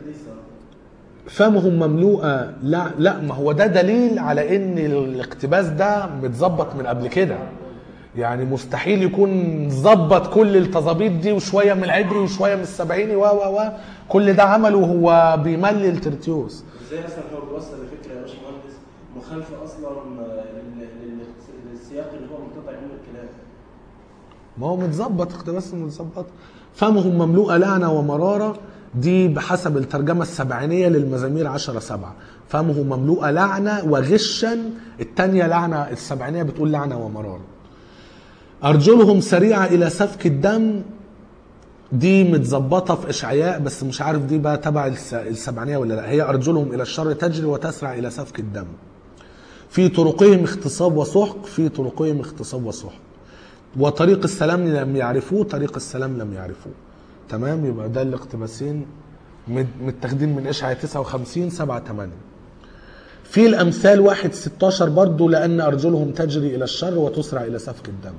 فمهم مملوءة. لا لا ما هو ده دليل على ان الاقتباس ده متظبط من قبل كده. يعني مستحيل يكون ظبط كل التظابيط دي وشوية من العبري وشوية من السبعيني و و و كل ده عمله وهو بيملل ترتيوس. ازاي اصلا هو بيوصل لفكره يا باشمهندس مخالفه اصلا للسياق اللي هو منقطع منه الكلام؟ ما هو متظبط اقتباس متظبط. فمهم مملوءة لعنة ومرارة دي بحسب الترجمة السبعينية للمزامير عشرة سبعة. فمه مملوءة لعنة وغشا. التانية لعنة السبعينية بتقول لعنة ومرارة. أرجلهم سريعة إلى سفك الدم دي متظبطة في إشعياء بس مش عارف دي بقى تبع السبعينية ولا لا. هي أرجلهم إلى الشر تجري وتسرع إلى سفك الدم. في طرقهم اغتصاب وسحق. في طرقهم اغتصاب وسحق. وطريق السلام لم يعرفوه. طريق السلام لم يعرفوه. تمام. يبقى ده الاقتباسين متاخدين من إشعياء تسعة وخمسين سبعة ثمانية. في الأمثال واحد ستاشر برضو لأن أرجلهم تجري إلى الشر وتسرع إلى سفك الدم.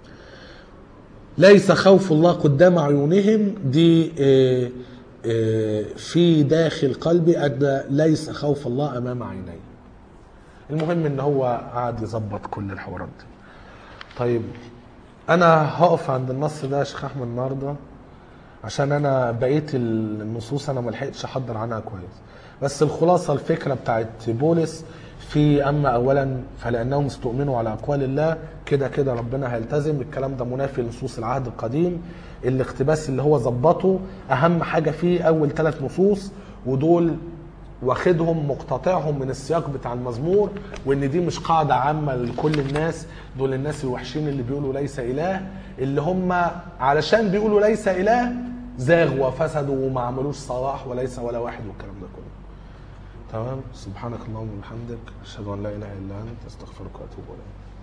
ليس خوف الله قدام عيونهم دي في داخل قلبي أدى ليس خوف الله أمام عيني. المهم إن هو قاعد يظبط كل الحوارات دي. طيب أنا هقف عند النص ده يا شيخ أحمد النهارده عشان أنا بقيت النصوص أنا ملحقتش أحضر عنها كويس. بس الخلاصة الفكرة بتاعت بولس في أما أولا فلأنهم استؤمنوا على أقوال الله كده كده ربنا هيلتزم. الكلام ده منافي لنصوص العهد القديم. الاقتباس اللي هو ظبطه أهم حاجة فيه أول ثلاث نصوص ودول واخدهم مقتطعهم من السياق بتاع المزمور. وإن دي مش قاعدة عامة لكل الناس. دول الناس الوحشين اللي بيقولوا ليس إله اللي هم علشان بيقولوا ليس إله زاغوا وفسدوا وما عملوش صلاح وليس ولا واحد والكلام ده كله. تمام. سبحانك اللهم وبحمدك اشهد ان لا اله الا انت استغفرك واتوب اليك.